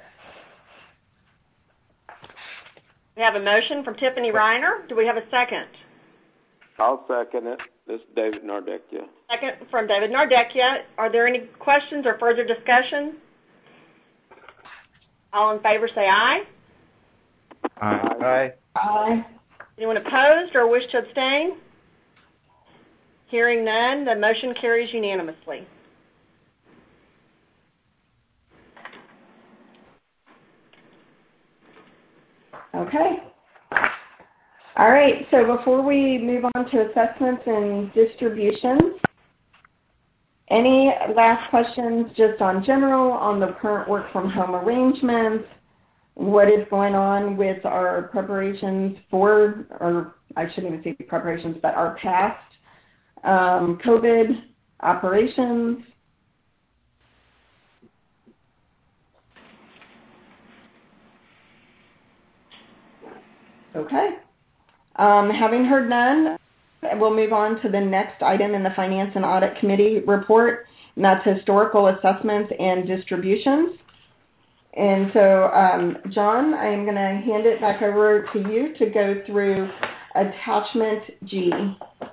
We have a motion from Tiffany Reiner. Do we have a second? I'll second it. This is David Nardecchia. Second from David Nardecchia. Are there any questions or further discussion? All in favor say aye. Aye. Aye. Aye. Anyone opposed or wish to abstain? Hearing none, the motion carries unanimously. Okay. All right, so before we move on to assessments and distributions, any last questions just on general, on the current work from home arrangements, what is going on with our preparations for, or I shouldn't even say preparations, but our past um, COVID operations? Okay. Um, having heard none, we'll move on to the next item in the Finance and Audit Committee report, and that's historical assessments and distributions. And so, um, John, I am going to hand it back over to you to go through attachment G.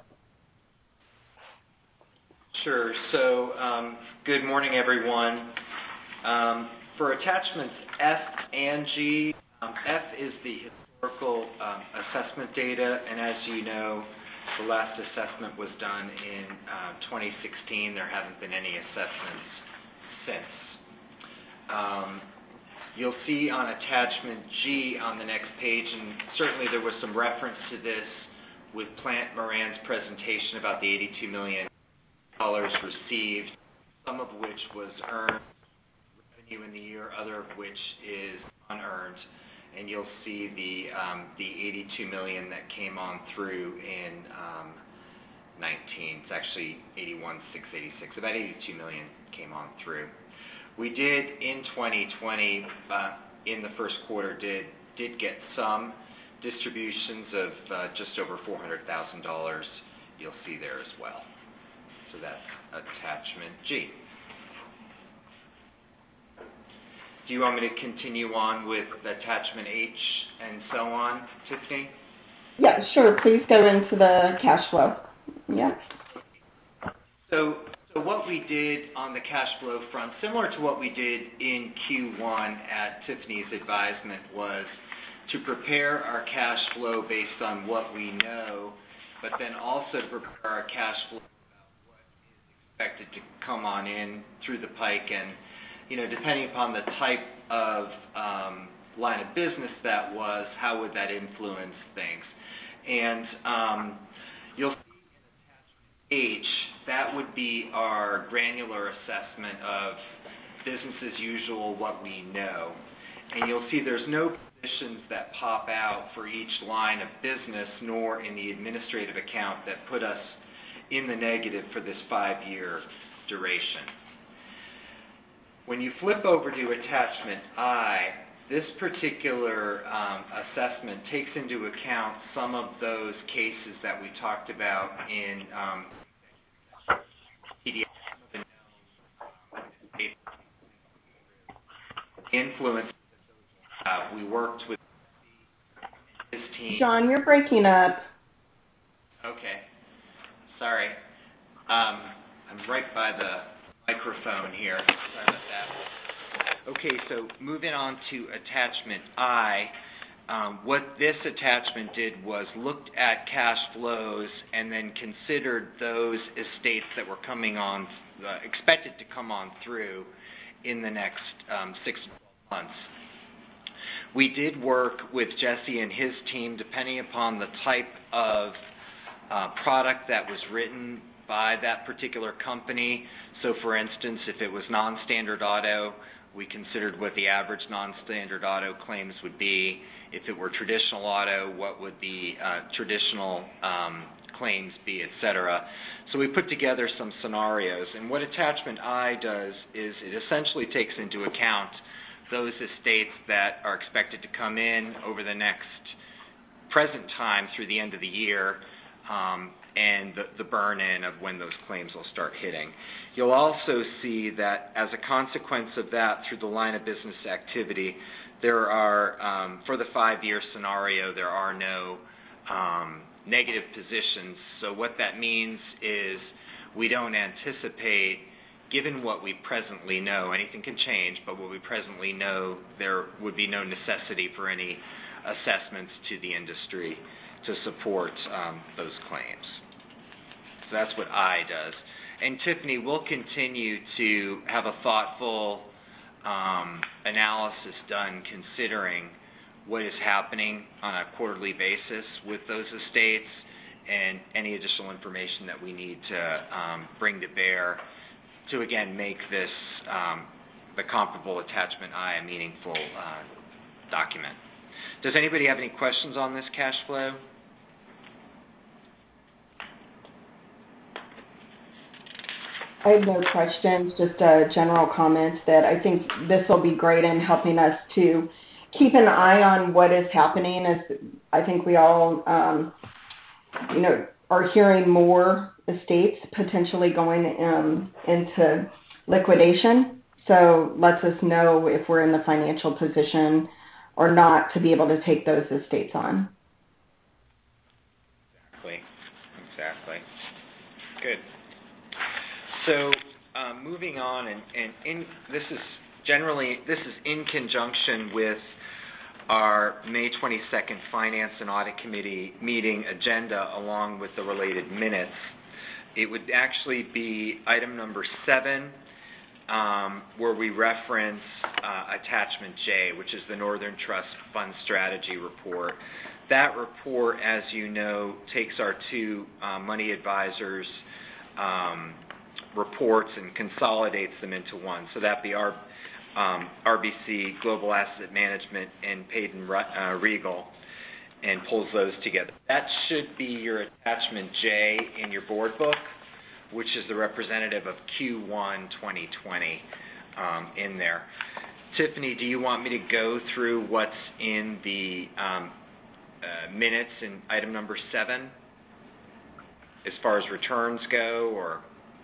Sure. So um, good morning, everyone. Um, for attachments F and G, um, F is the historical um, assessment data, and as you know, the last assessment was done in uh, twenty sixteen. There haven't been any assessments since. Um, you'll see on attachment G on the next page, and certainly there was some reference to this with Plant Moran's presentation about the eighty-two million dollars received, some of which was earned revenue in the year, other of which is unearned. And you'll see the um, the eighty-two million dollars that came on through in um, nineteen. It's actually eighty-one thousand six hundred eighty-six. About eighty-two million dollars came on through. We did in twenty twenty, uh, in the first quarter, did did get some distributions of uh, just over four hundred thousand dollars. You'll see there as well. So that's attachment G. Do you want me to continue on with attachment H and so on, Tiffany? Yeah, sure. Please go into the cash flow. Yeah. So, so what we did on the cash flow front, similar to what we did in Q one at Tiffany's advisement, was to prepare our cash flow based on what we know, but then also to prepare our cash flow about what is expected to come on in through the pike. And, you know, depending upon the type of um, line of business that was, how would that influence things? And um, you'll see in attachment H, that would be our granular assessment of business as usual, what we know. And you'll see there's no positions that pop out for each line of business, nor in the administrative account that put us in the negative for this five-year duration. When you flip over to attachment I, this particular um, assessment takes into account some of those cases that we talked about in um, P D F, influence. Uh, we worked with his team. John, you're breaking up. Okay. Sorry. Um, I'm right by the microphone here. Sorry about that. Okay, so moving on to attachment I, um, what this attachment did was looked at cash flows and then considered those estates that were coming on, uh, expected to come on through in the next um, six to twelve months. We did work with Jesse and his team, depending upon the type of uh, product that was written by that particular company. So for instance, if it was non-standard auto, we considered what the average non-standard auto claims would be. If it were traditional auto, what would the uh, traditional um, claims be, et cetera. So we put together some scenarios. And what attachment I does is it essentially takes into account those estates that are expected to come in over the next present time through the end of the year, um, and the, the burn-in of when those claims will start hitting. You'll also see that as a consequence of that, through the line of business activity, there are, um, for the five-year scenario, there are no um, negative positions. So what that means is we don't anticipate, given what we presently know, anything can change, but what we presently know, there would be no necessity for any assessments to the industry to support um, those claims. So that's what I does. And Tiffany will continue to have a thoughtful um, analysis done considering what is happening on a quarterly basis with those estates and any additional information that we need to um, bring to bear to, again, make this, um, the comparable attachment I, a meaningful uh, document. Does anybody have any questions on this cash flow? I have no questions, just a general comment that I think this will be great in helping us to keep an eye on what is happening. As I think we all, um, you know, are hearing more estates potentially going um, into liquidation. So lets us know if we're in the financial position or not to be able to take those estates on. Exactly. Exactly. Good. So uh, moving on, and, and in, this is generally, this is in conjunction with our May twenty-second Finance and Audit Committee meeting agenda along with the related minutes. It would actually be item number seven, um, where we reference uh, attachment J, which is the Northern Trust Fund Strategy Report. That report, as you know, takes our two uh, money advisors' um, reports and consolidates them into one. So that'd be our um, R B C, Global Asset Management, and Payden uh, Regal, and pulls those together. That should be your attachment J in your board book, which is the representative of Q one twenty twenty. um, in there. Tiffany, do you want me to go through what's in the um, uh, minutes in item number seven as far as returns go, or?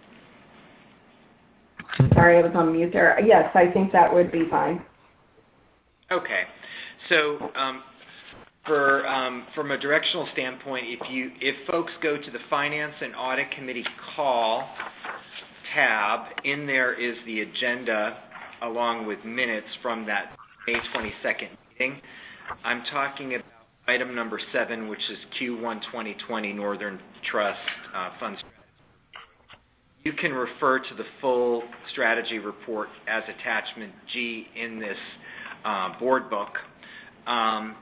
Sorry, I was on mute there. Yes, I think that would be fine. Okay. So um, for um, from a directional standpoint, if you if folks go to the Finance and Audit Committee call tab, in there is the agenda along with minutes from that May twenty-second meeting. I'm talking about item number seven, which is Q one twenty twenty Northern Trust uh, Fund Strategy. You can refer to the full strategy report as attachment G in this uh, board book. Um,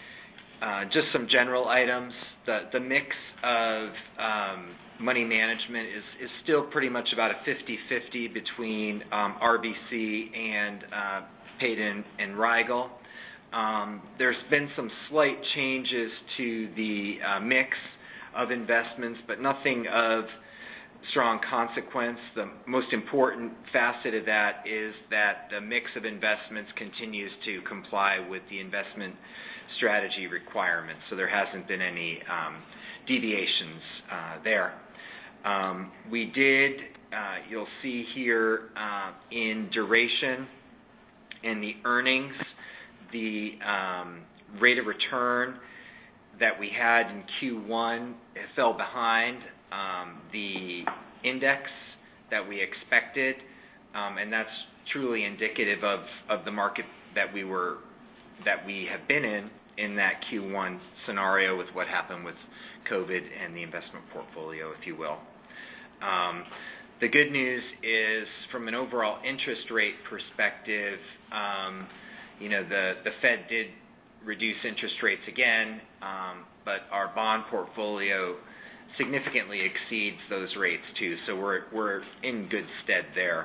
uh, just some general items. The, the mix of um, money management is, is still pretty much about a fifty-fifty between um, R B C and uh, Payden and Rigel. Um, there's been some slight changes to the uh, mix of investments, but nothing of strong consequence. The most important facet of that is that the mix of investments continues to comply with the investment strategy requirements, so there hasn't been any um, deviations uh, there. Um, we did, uh, you'll see here uh, in duration and the earnings, the um, rate of return that we had in Q one fell behind um, the index that we expected, um, and that's truly indicative of, of the market that we were that we have been in in that Q one scenario with what happened with COVID and the investment portfolio, if you will. Um, the good news is, from an overall interest rate perspective, um, you know, the, the Fed did reduce interest rates again, um, but our bond portfolio significantly exceeds those rates too, so we're, we're in good stead there.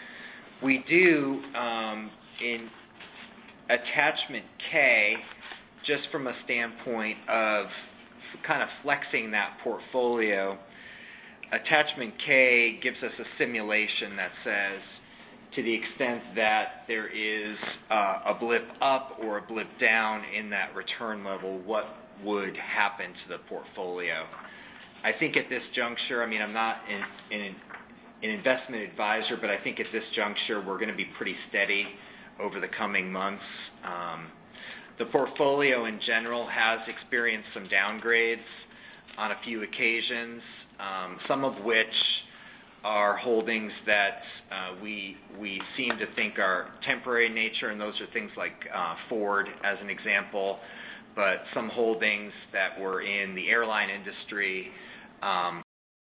We do, um, in attachment K, just from a standpoint of kind of flexing that portfolio, attachment K gives us a simulation that says, to the extent that there is uh, a blip up or a blip down in that return level, what would happen to the portfolio? I think at this juncture, I mean, I'm not in, in, an investment advisor, but I think at this juncture we're going to be pretty steady over the coming months. Um, the portfolio in general has experienced some downgrades on a few occasions, um, some of which are holdings that uh, we we seem to think are temporary in nature, and those are things like uh, Ford as an example, but some holdings that were in the airline industry um,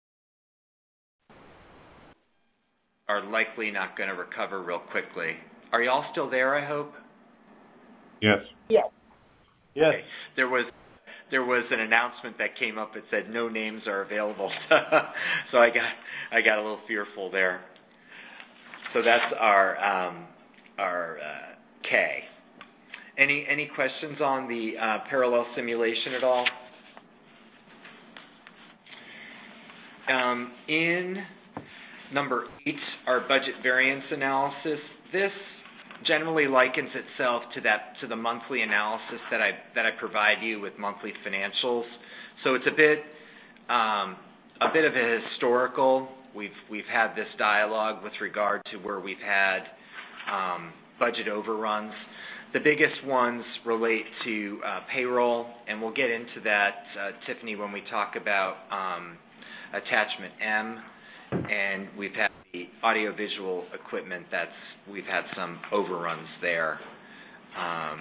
are likely not going to recover real quickly. Are y'all still there, I hope? Yes. Yes. Yes. Okay. There was there was an announcement that came up that said no names are available, so I got I got a little fearful there. So that's our um, our uh, K. Any any questions on the uh, parallel simulation at all? Um, in number eight, our budget variance analysis. This generally likens itself to that to the monthly analysis that I that I provide you with monthly financials. So it's a bit um, a bit of a historical. We've we've had this dialogue with regard to where we've had um, budget overruns. The biggest ones relate to uh, payroll, and we'll get into that, uh, Tiffany, when we talk about um, attachment M. And we've had the audiovisual equipment that's, we've had some overruns there. Um,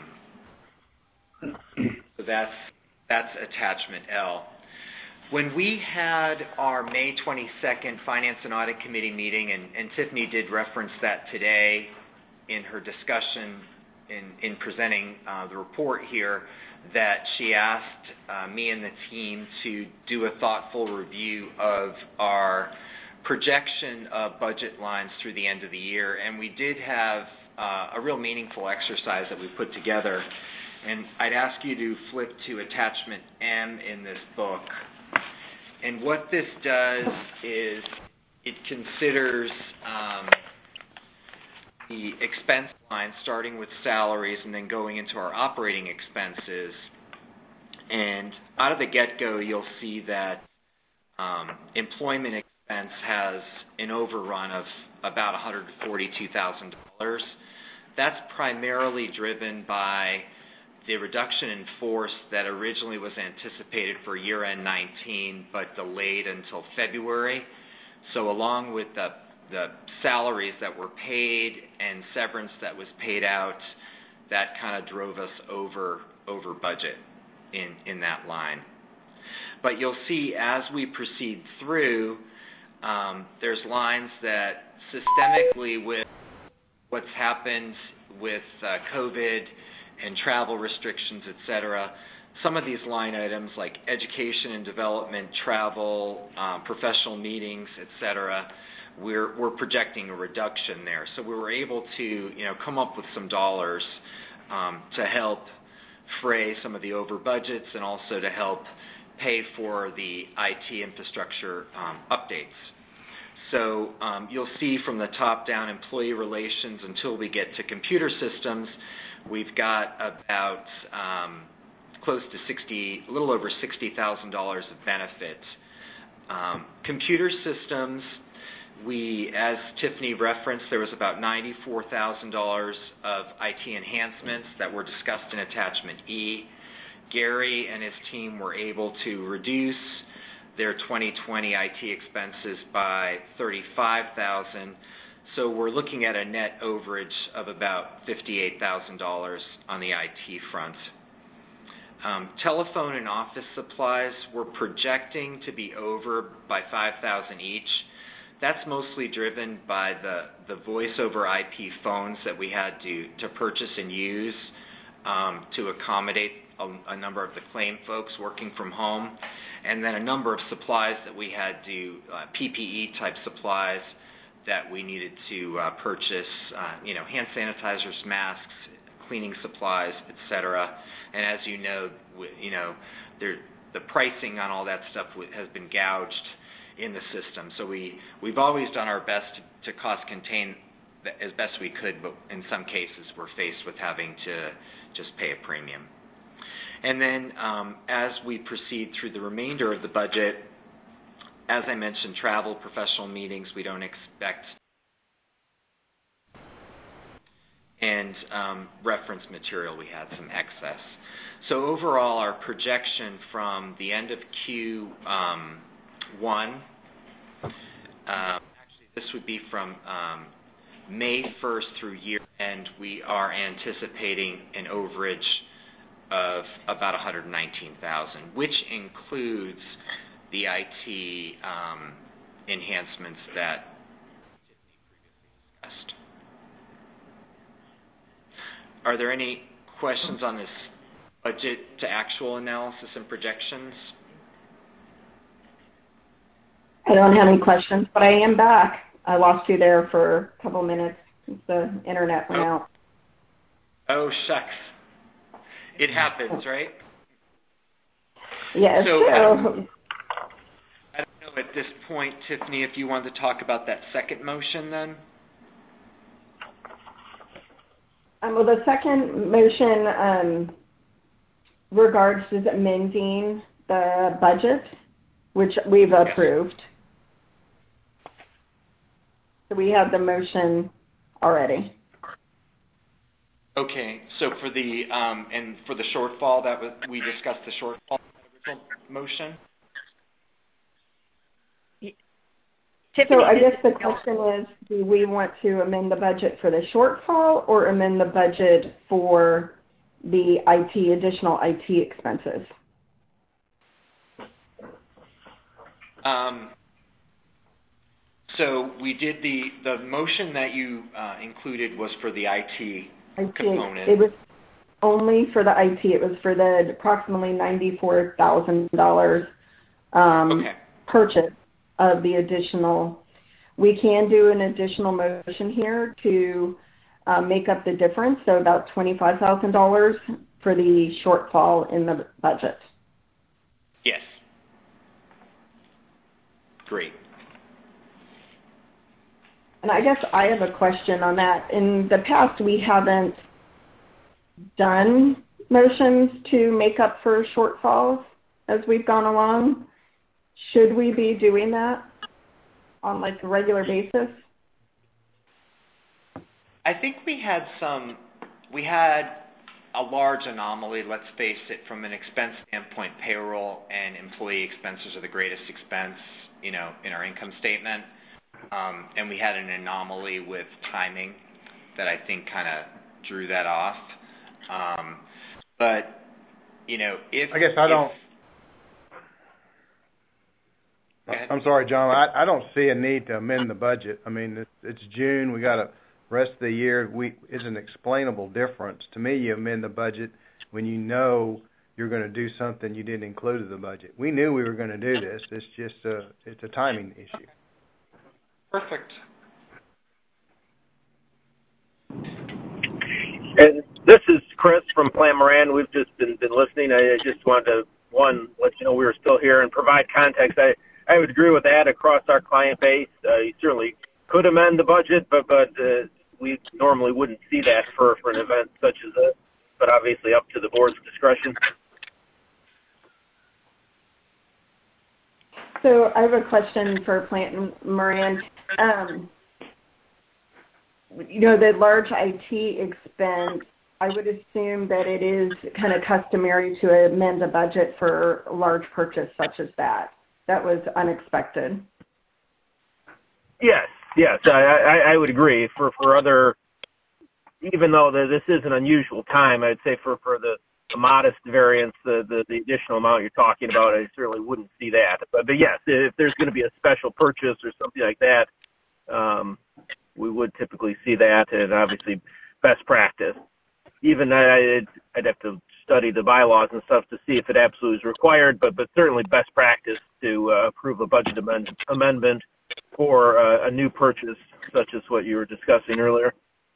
so that's, that's attachment L. When we had our May twenty-second Finance and Audit Committee meeting, and, and Tiffany did reference that today in her discussion in, in presenting uh, the report here, that she asked uh, me and the team to do a thoughtful review of our projection of budget lines through the end of the year, and we did have uh, a real meaningful exercise that we put together. And I'd ask you to flip to attachment M in this book. And what this does is it considers um, the expense line, starting with salaries and then going into our operating expenses. And out of the get-go, you'll see that um, employment expense has an overrun of about one hundred forty-two thousand dollars. That's primarily driven by the reduction in force that originally was anticipated for year-end nineteen but delayed until February. So along with the, the salaries that were paid and severance that was paid out, that kind of drove us over over budget in, in that line. But you'll see as we proceed through, um, there's lines that systemically with what's happened with uh, COVID and travel restrictions, et cetera, some of these line items like education and development, travel, um, professional meetings, et cetera, we're, we're projecting a reduction there. So we were able to, you know, come up with some dollars um, to help fray some of the over budgets and also to help pay for the I T infrastructure um, updates. So um, you'll see from the top down employee relations until we get to computer systems, we've got about um, close to sixty, a little over sixty thousand dollars of benefits. Um, computer systems, we, as Tiffany referenced, there was about ninety-four thousand dollars of I T enhancements that were discussed in Attachment E. Gary and his team were able to reduce their twenty twenty I T expenses by thirty-five thousand dollars. So we're looking at a net overage of about fifty-eight thousand dollars on the I T front. Um, telephone and office supplies, we're projecting to be over by five thousand dollars each. That's mostly driven by the, the voice over I P phones that we had to, to purchase and use um, to accommodate a, a number of the claim folks working from home, and then a number of supplies that we had to, uh, P P E type supplies that we needed to uh, purchase, uh, you know, hand sanitizers, masks, cleaning supplies, et cetera. And as you know, w- you know, there, the pricing on all that stuff w- has been gouged in the system. So we, we've always done our best to, to cost contain th- as best we could, but in some cases we're faced with having to just pay a premium. And then um, as we proceed through the remainder of the budget, as I mentioned, travel, professional meetings, we don't expect, and um, reference material, we had some excess. So overall, our projection from the end of Q one, um, actually this would be from um, May first through year end, we are anticipating an overage of about one hundred nineteen thousand dollars, which includes the I T um, enhancements that Tiffany previously discussed. Are there any questions on this budget to actual analysis and projections? I don't have any questions, but I am back. I lost you there for a couple minutes since the internet went oh. out. Oh, shucks. It happens, right? Yes, so, so I don't, I don't know at this point, Tiffany, if you wanted to talk about that second motion then? Um, well, the second motion um, regards is amending the budget, which we've Yes. approved. So we have the motion already. Okay, so for the um, and for the shortfall, that was, we discussed the shortfall original motion. So I guess the question is, do we want to amend the budget for the shortfall or amend the budget for the I T, additional I T expenses? Um, so we did the, the motion that you uh, included was for the I T I T, component. it was only for the I T. It was for the approximately ninety-four thousand dollars um, okay. purchase of the additional. We can do an additional motion here to uh, make up the difference, so about twenty-five thousand dollars for the shortfall in the budget. Yes. Great. And I guess I have a question on that. In the past, we haven't done motions to make up for shortfalls as we've gone along. Should we be doing that on like a regular basis? I think we had some, we had a large anomaly, let's face it, from an expense standpoint. Payroll and employee expenses are the greatest expense, you know, in our income statement. Um, and we had an anomaly with timing that I think kind of drew that off. Um, but, you know, if... I guess I if, don't... I'm sorry, John. I, I don't see a need to amend the budget. I mean, it's, it's June. We got a rest of the year. We it's an explainable difference. To me, you amend the budget when you know you're going to do something you didn't include in the budget. We knew we were going to do this. It's just a, it's a timing issue. Perfect. And this is Chris from Plant Moran. We've just been, been listening. I just wanted to, one, let you know we were still here and provide context. I, I would agree with that across our client base. Uh, you certainly could amend the budget, but but uh, we normally wouldn't see that for, for an event such as this, but obviously up to the board's discretion. So I have a question for Plant Moran. Um, you know, the large I T expense, I would assume that it is kind of customary to amend the budget for a large purchase such as that. That was unexpected. Yes, yes, I, I, I would agree. For for other, even though the, this is an unusual time, I'd say for, for the, the modest variance, the, the, the additional amount you're talking about, I certainly wouldn't see that. But, but yes, if there's going to be a special purchase or something like that, um, we would typically see that, and obviously best practice. Even I'd, I'd have to study the bylaws and stuff to see if it absolutely is required, but, but certainly best practice to uh, approve a budget amend, amendment for uh, a new purchase such as what you were discussing earlier.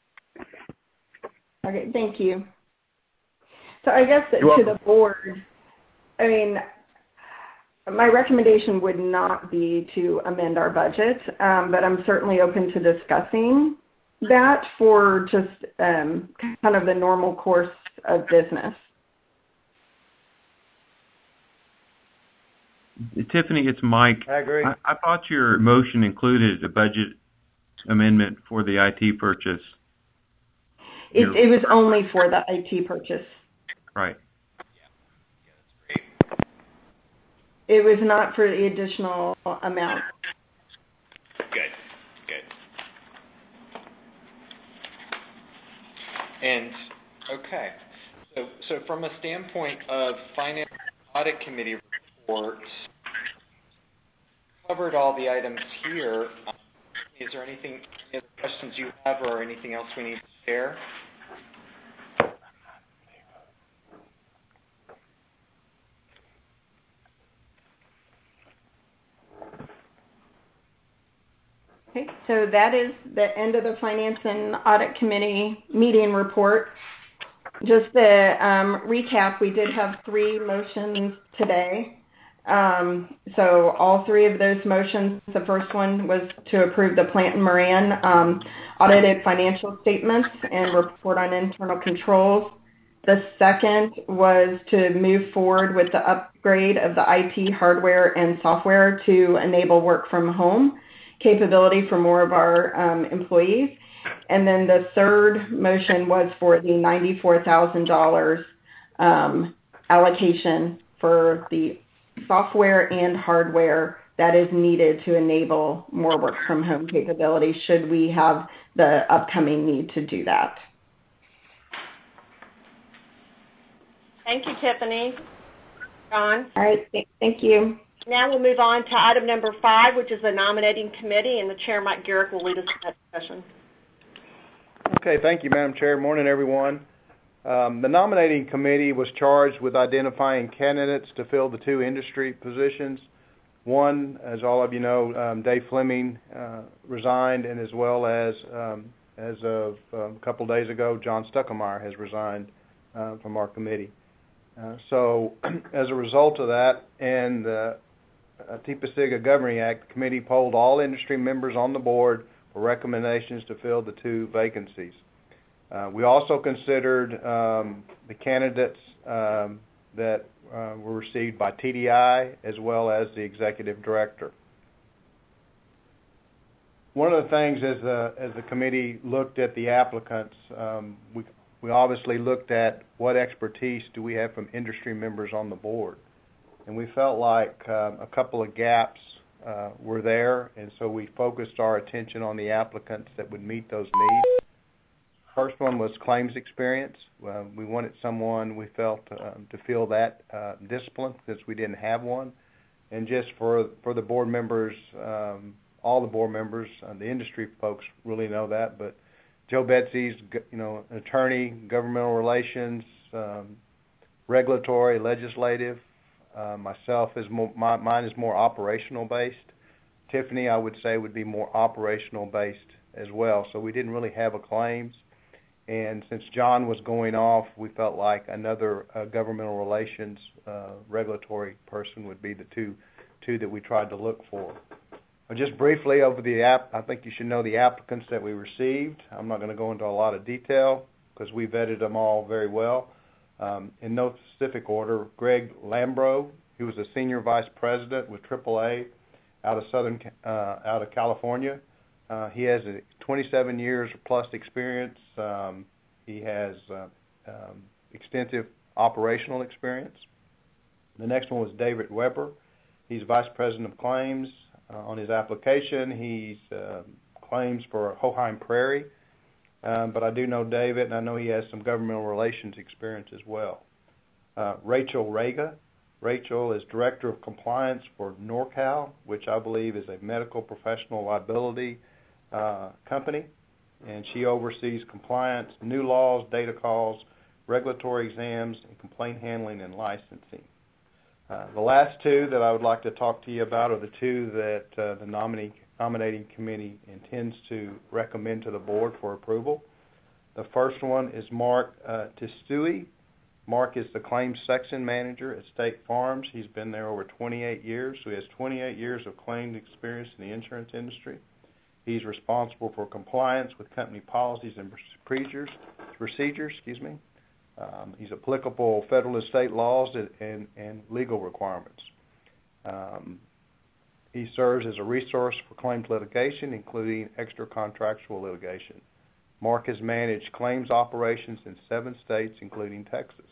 Okay, thank you. So I guess that You're to welcome. the board, I mean, my recommendation would not be to amend our budget, um, but I'm certainly open to discussing that for just um, kind of the normal course of business. Tiffany, it's Mike. I agree. I, I thought your motion included a budget amendment for the I T purchase. It, You're- it was only for the I T purchase. Right. It was not for the additional amount. Good, good. And, okay, so, so from a standpoint of Finance Audit Committee reports, covered all the items here. Um, is there anything, any other questions you have or anything else we need to share? Okay, so that is the end of the Finance and Audit Committee meeting report. Just the um, recap, we did have three motions today. Um, so all three of those motions, the first one was to approve the Plant Moran um, audited financial statements and report on internal controls. The second was to move forward with the upgrade of the I T hardware and software to enable work from home capability for more of our um, employees. And then the third motion was for the ninety-four thousand dollars um, allocation for the software and hardware that is needed to enable more work from home capability should we have the upcoming need to do that. Thank you, Tiffany. John? All right, th- thank you. Now we'll move on to item number five, which is the nominating committee, and the chair, Mike Garrick, will lead us in that discussion. Okay, thank you, Madam Chair. Morning, everyone. Um, the nominating committee was charged with identifying candidates to fill the two industry positions. One, as all of you know, um, Dave Fleming uh, resigned, and as well as, um, as of um, a couple days ago, John Stuckemeyer has resigned uh, from our committee. Uh, so as a result of that, and the uh, T P S I G A Governing Act, the committee polled all industry members on the board for recommendations to fill the two vacancies. Uh, we also considered um, the candidates um, that uh, were received by T D I as well as the executive director. One of the things as the, as the committee looked at the applicants, um, we, we obviously looked at what expertise do we have from industry members on the board. And we felt like um, a couple of gaps uh, were there, and so we focused our attention on the applicants that would meet those needs. First one was claims experience. Uh, we wanted someone we felt um, to fill that uh, discipline because we didn't have one. And just for for the board members, um, all the board members, uh, the industry folks really know that, but Joe Betsy's, you know, attorney, governmental relations, um, regulatory, legislative. Uh, myself is more, my, mine is more operational based. Tiffany, I would say, would be more operational based as well. So we didn't really have a claims. And since John was going off, we felt like another uh, governmental relations uh, regulatory person would be the two, two that we tried to look for. Uh, just briefly over the app, I think you should know the applicants that we received. I'm not going to go into a lot of detail because we vetted them all very well. Um, in no specific order, Greg Lambro, he was a senior vice president with triple A out of Southern, uh, out of California. Uh, he has a twenty-seven years plus experience. Um, he has uh, um, extensive operational experience. The next one was David Weber. He's vice president of claims. Uh, on his application, he's uh, claims for Hoheim Prairie. Um, but I do know David, and I know he has some governmental relations experience as well. Uh, Rachel Rega. Rachel is Director of Compliance for NorCal, which I believe is a medical professional liability uh, company, and she oversees compliance, new laws, data calls, regulatory exams, and complaint handling and licensing. Uh, the last two that I would like to talk to you about are the two that uh, the nominee, nominating committee intends to recommend to the board for approval. The first one is Mark uh, Testui. Mark is the claims section manager at State Farms. He's been there over twenty-eight years, so he has twenty-eight years of claims experience in the insurance industry. He's responsible for compliance with company policies and procedures. Procedures, excuse me. Um, he's applicable federal and state laws and, and, and legal requirements. Um, he serves as a resource for claims litigation, including extra-contractual litigation. Mark has managed claims operations in seven states, including Texas.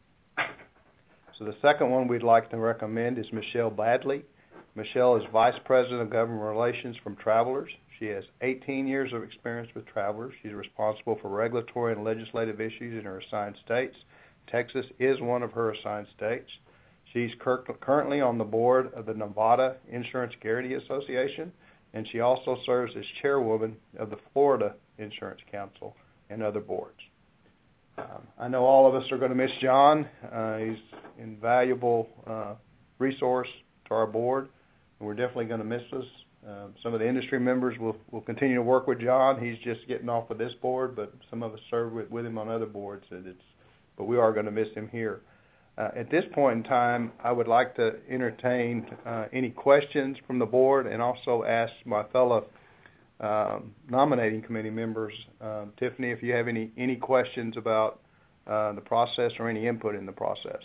So the second one we'd like to recommend is Michelle Badley. Michelle is Vice President of Government Relations from Travelers. She has eighteen years of experience with Travelers. She's responsible for regulatory and legislative issues in her assigned states. Texas is one of her assigned states. She's cur- currently on the board of the Nevada Insurance Guarantee Association, and she also serves as chairwoman of the Florida Insurance Council and other boards. Um, I know all of us are going to miss John. Uh, he's an invaluable uh, resource to our board, and we're definitely going to miss us. Uh, some of the industry members will, will continue to work with John. He's just getting off of this board, but some of us serve with, with him on other boards. And it's, but we are going to miss him here. Uh, at this point in time, I would like to entertain uh, any questions from the board and also ask my fellow um, nominating committee members, uh, Tiffany, if you have any, any questions about uh, the process or any input in the process.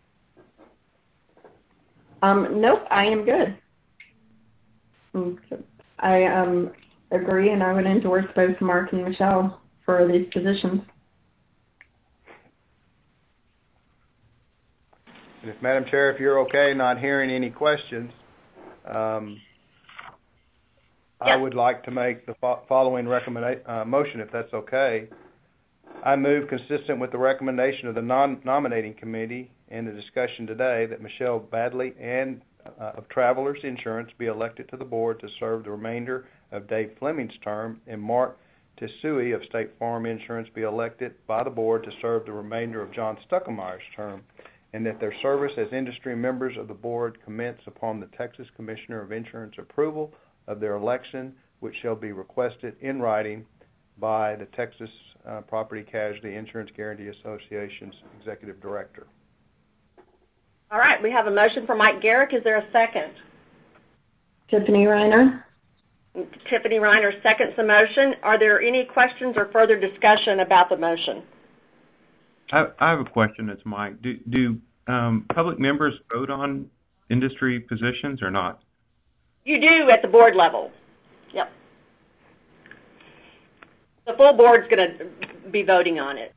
Um, nope, I am good. I um, agree, and I would endorse both Mark and Michelle for these positions. And if, Madam Chair, if you're okay not hearing any questions, um, I would like to make the fo- following recommenda- uh, motion, if that's okay. I move, consistent with the recommendation of the non- nominating committee and the discussion today, that Michelle Badley and uh, of Travelers Insurance be elected to the board to serve the remainder of Dave Fleming's term, and Mark Testui of State Farm Insurance be elected by the board to serve the remainder of John Stuckelmeyer's term, and that their service as industry members of the board commence upon the Texas Commissioner of Insurance approval of their election, which shall be requested in writing by the Texas uh, Property Casualty Insurance Guarantee Association's Executive Director. All right, we have a motion for Mike Garrick. Is there a second? Tiffany Reiner. Tiffany Reiner seconds the motion. Are there any questions or further discussion about the motion? I, I have a question. It's Mike. Do, do um, public members vote on industry positions or not? You do at the board level. Yep. The full board's going to be voting on it.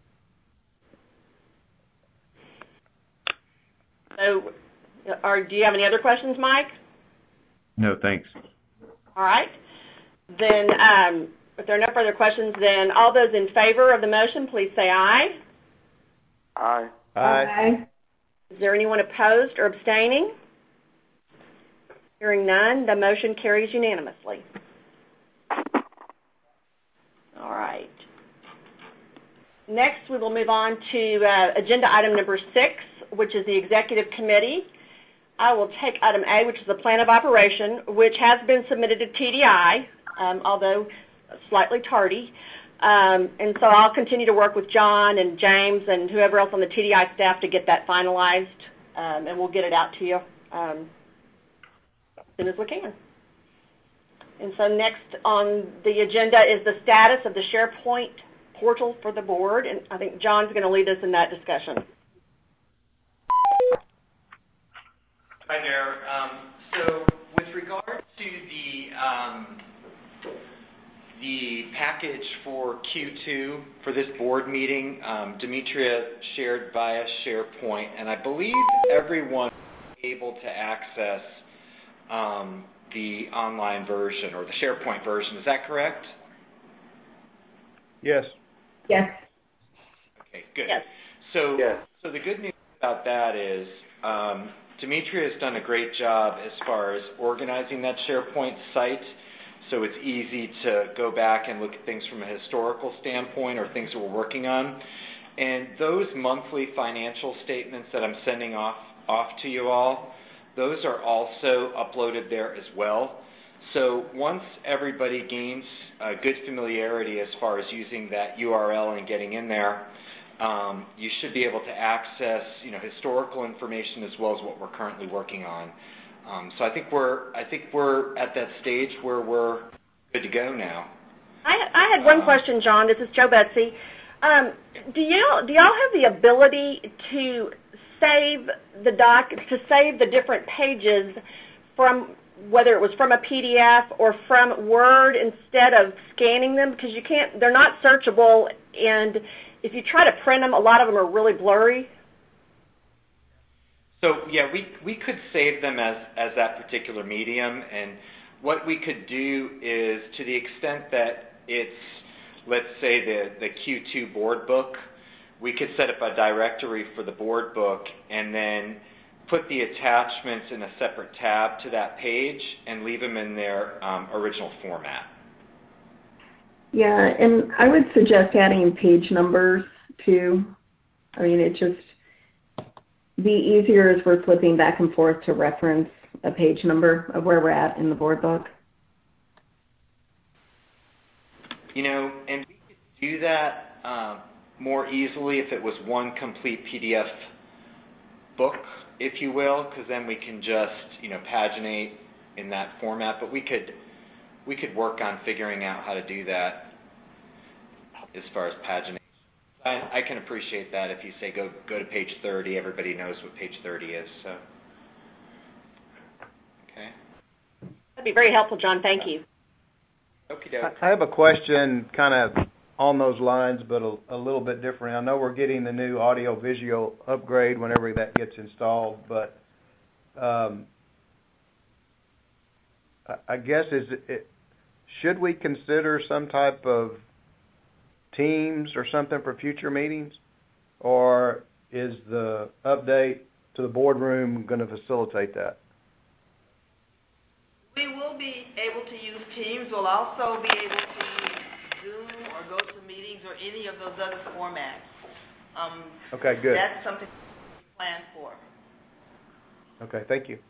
So, are, do you have any other questions, Mike? No, thanks. All right. Then, um, if there are no further questions, then all those in favor of the motion, please say aye. Aye. Aye. Is there anyone opposed or abstaining? Hearing none, the motion carries unanimously. All right. Next, we will move on to uh, agenda item number six, which is the executive committee. I will take item A, which is the plan of operation, which has been submitted to T D I, um, although slightly tardy. Um, and so I'll continue to work with John and James and whoever else on the T D I staff to get that finalized, um, and we'll get it out to you um, as soon as we can. And so next on the agenda is the status of the SharePoint portal for the board, and I think John's going to lead us in that discussion. Hi there. Um, so with regard to the um, the package for Q two for this board meeting, um, Demetria shared via SharePoint, and I believe everyone was able to access um, the online version or the SharePoint version. Is that correct? Yes. Yes. Okay, good. Yes. So, Yes. so the good news about that is um, Demetria has done a great job as far as organizing that SharePoint site, so it's easy to go back and look at things from a historical standpoint or things that we're working on. And those monthly financial statements that I'm sending off, off to you all, those are also uploaded there as well. So once everybody gains uh, good familiarity as far as using that U R L and getting in there, um, you should be able to access, you know, historical information as well as what we're currently working on. Um, so I think we're I think we're at that stage where we're good to go now. I, I had one Um, question, John. This is Joe Betsy. Um, do y'all do y'all have the ability to save the doc to save the different pages from whether it was from a P D F or from Word instead of scanning them? Because you can't, they're not searchable, and if you try to print them, a lot of them are really blurry. So yeah, we we could save them as as that particular medium, and what we could do is, to the extent that it's, let's say, the the Q two board book, we could set up a directory for the board book and then put the attachments in a separate tab to that page and leave them in their um, original format. Yeah, and I would suggest adding page numbers too. I mean, it just be easier as we're flipping back and forth to reference a page number of where we're at in the board book. You know, and we could do that uh, more easily if it was one complete P D F book, if you will, because then we can just, you know, paginate in that format. But we could we could work on figuring out how to do that as far as pagination. I, I can appreciate that if you say go go to page thirty. Everybody knows what page thirty is. So, okay. That'd be very helpful, John. Thank you. Okie doke. I have a question kind of on those lines, but a, a little bit different. I know we're getting the new audio-visual upgrade whenever that gets installed, but um, I, I guess is it, should we consider some type of Teams or something for future meetings, or is the update to the boardroom going to facilitate that? We will be able to use Teams. We'll also be able to use Zoom or GoToMeetings or any of those other formats. Um, Okay, good. That's something we plan for. Okay, thank you.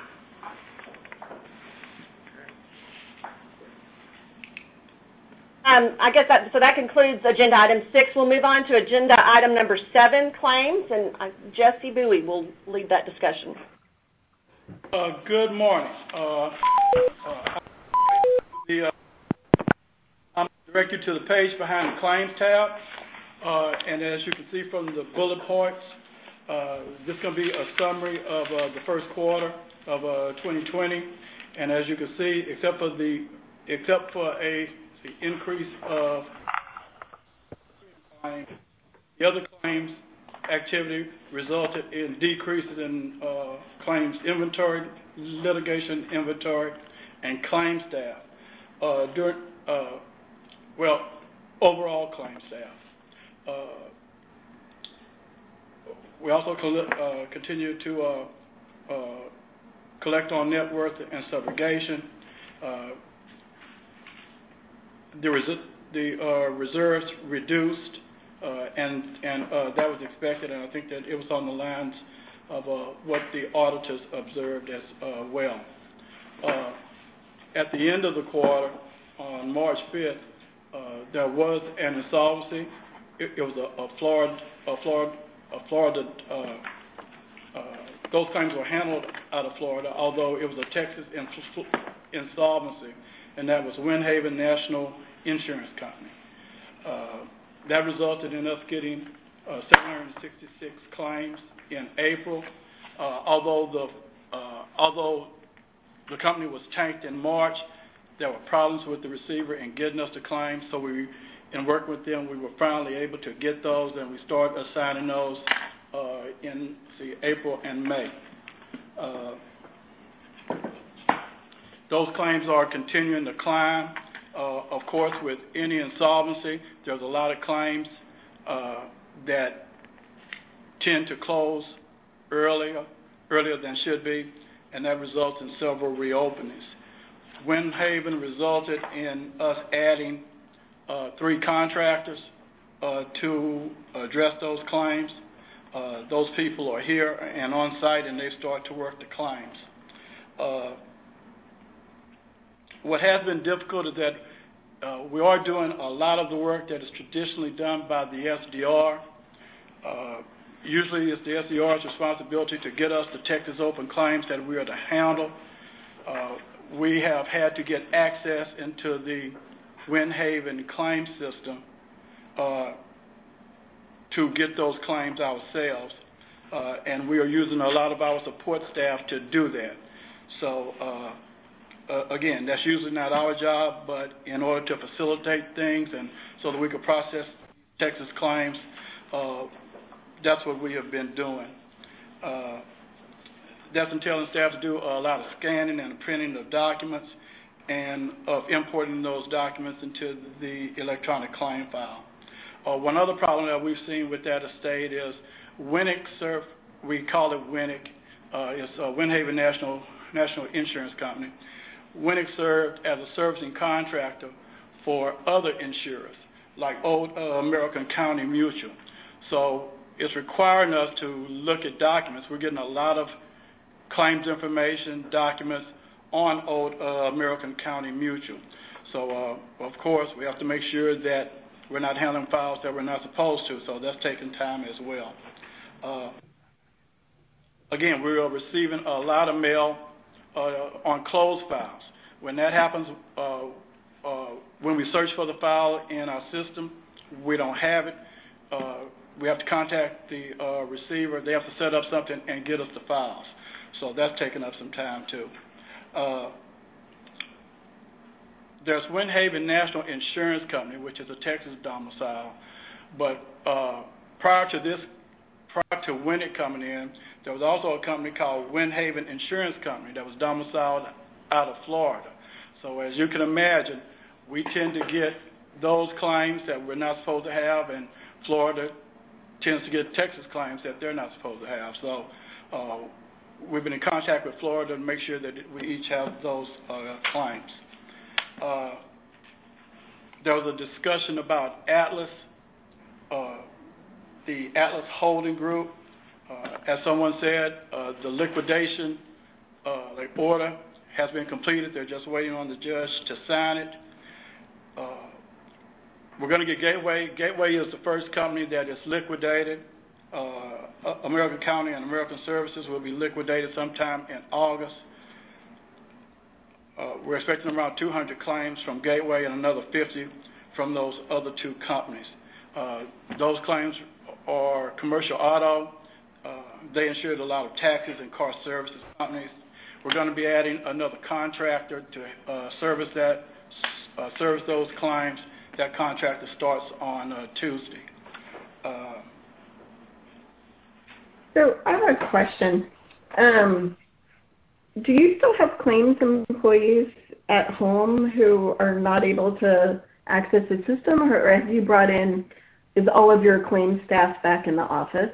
Um, Um, I guess that, so that concludes agenda item six. We'll move on to agenda item number seven, claims, and uh, Jesse Bowie will lead that discussion. Uh, good morning. Uh, uh, the, uh, I'm direct you to the page behind the claims tab, uh, and as you can see from the bullet points, uh, this is going to be a summary of uh, the first quarter of uh, twenty twenty, and as you can see, except for the except for a the increase of claims, the other claims activity resulted in decreases in uh, claims inventory, litigation inventory, and claim staff. Uh, during, uh, well, overall claim staff. Uh, we also uh, continue to uh, uh, collect on net worth and subrogation. Uh, the res- the uh, reserves reduced. Uh, and and uh, that was expected, and I think that it was on the lines of uh, what the auditors observed as uh, well. Uh, at the end of the quarter, on March fifth, uh, there was an insolvency. It, it was a, a Florida, a Florida, a Florida. Uh, uh, those claims were handled out of Florida, although it was a Texas ins- insolvency, and that was Windhaven National Insurance Company. Uh, That resulted in us getting uh, seven hundred sixty-six claims in April. Uh, although the uh, although the company was tanked in March, there were problems with the receiver in getting us the claims. So we, in working with them, we were finally able to get those, and we started assigning those uh, in see, April and May. Uh, those claims are continuing to climb. Uh, of course, with any insolvency, there's a lot of claims uh, that tend to close earlier, earlier than should be, and that results in several reopenings. Windhaven resulted in us adding uh, three contractors uh, to address those claims. Uh, those people are here and on site, and they start to work the claims. Uh, What has been difficult is that uh, we are doing a lot of the work that is traditionally done by the S D R. Uh, usually it's the S D R's responsibility to get us the Texas open claims that we are to handle. Uh, we have had to get access into the Windhaven claim system uh, to get those claims ourselves, uh, and we are using a lot of our support staff to do that. So. Uh, Uh, again, that's usually not our job, but in order to facilitate things and so that we could process Texas claims, uh, that's what we have been doing. Uh, that's entailing staff to do a lot of scanning and printing of documents and of importing those documents into the electronic claim file. Uh, one other problem that we've seen with that estate is Winnick, Surf, we call it Winnick, uh, it's uh, Windhaven National, National Insurance Company. Winnick served as a servicing contractor for other insurers, like Old uh, American County Mutual. So it's requiring us to look at documents. We're getting a lot of claims information, documents on Old uh, American County Mutual. So, uh, of course, we have to make sure that we're not handling files that we're not supposed to, so that's taking time as well. Uh, again, we are receiving a lot of mail Uh, on closed files. When that happens, uh, uh, when we search for the file in our system, we don't have it. Uh, we have to contact the uh, receiver. They have to set up something and get us the files. So that's taking up some time too. Uh, there's Windhaven National Insurance Company, which is a Texas domicile. But uh, prior to this Prior to Winnick coming in, there was also a company called Windhaven Insurance Company that was domiciled out of Florida. So as you can imagine, we tend to get those claims that we're not supposed to have, and Florida tends to get Texas claims that they're not supposed to have. So uh, we've been in contact with Florida to make sure that we each have those uh, claims. Uh, there was a discussion about Atlas. Uh, The Atlas Holding Group, uh, as someone said, uh, the liquidation uh, the order has been completed. They're just waiting on the judge to sign it. Uh, we're going to get Gateway. Gateway is the first company that is liquidated. Uh, American County and American Services will be liquidated sometime in August. Uh, we're expecting around two hundred claims from Gateway and another fifty from those other two companies. Uh, those claims are commercial auto. Uh, they insured a lot of taxis and car services companies. We're going to be adding another contractor to uh, service that, uh, service those claims. That contractor starts on uh, Tuesday. Uh, So I have a question. Um, do you still have claims employees at home who are not able to access the system, or have you brought in, is all of your claims staff back in the office?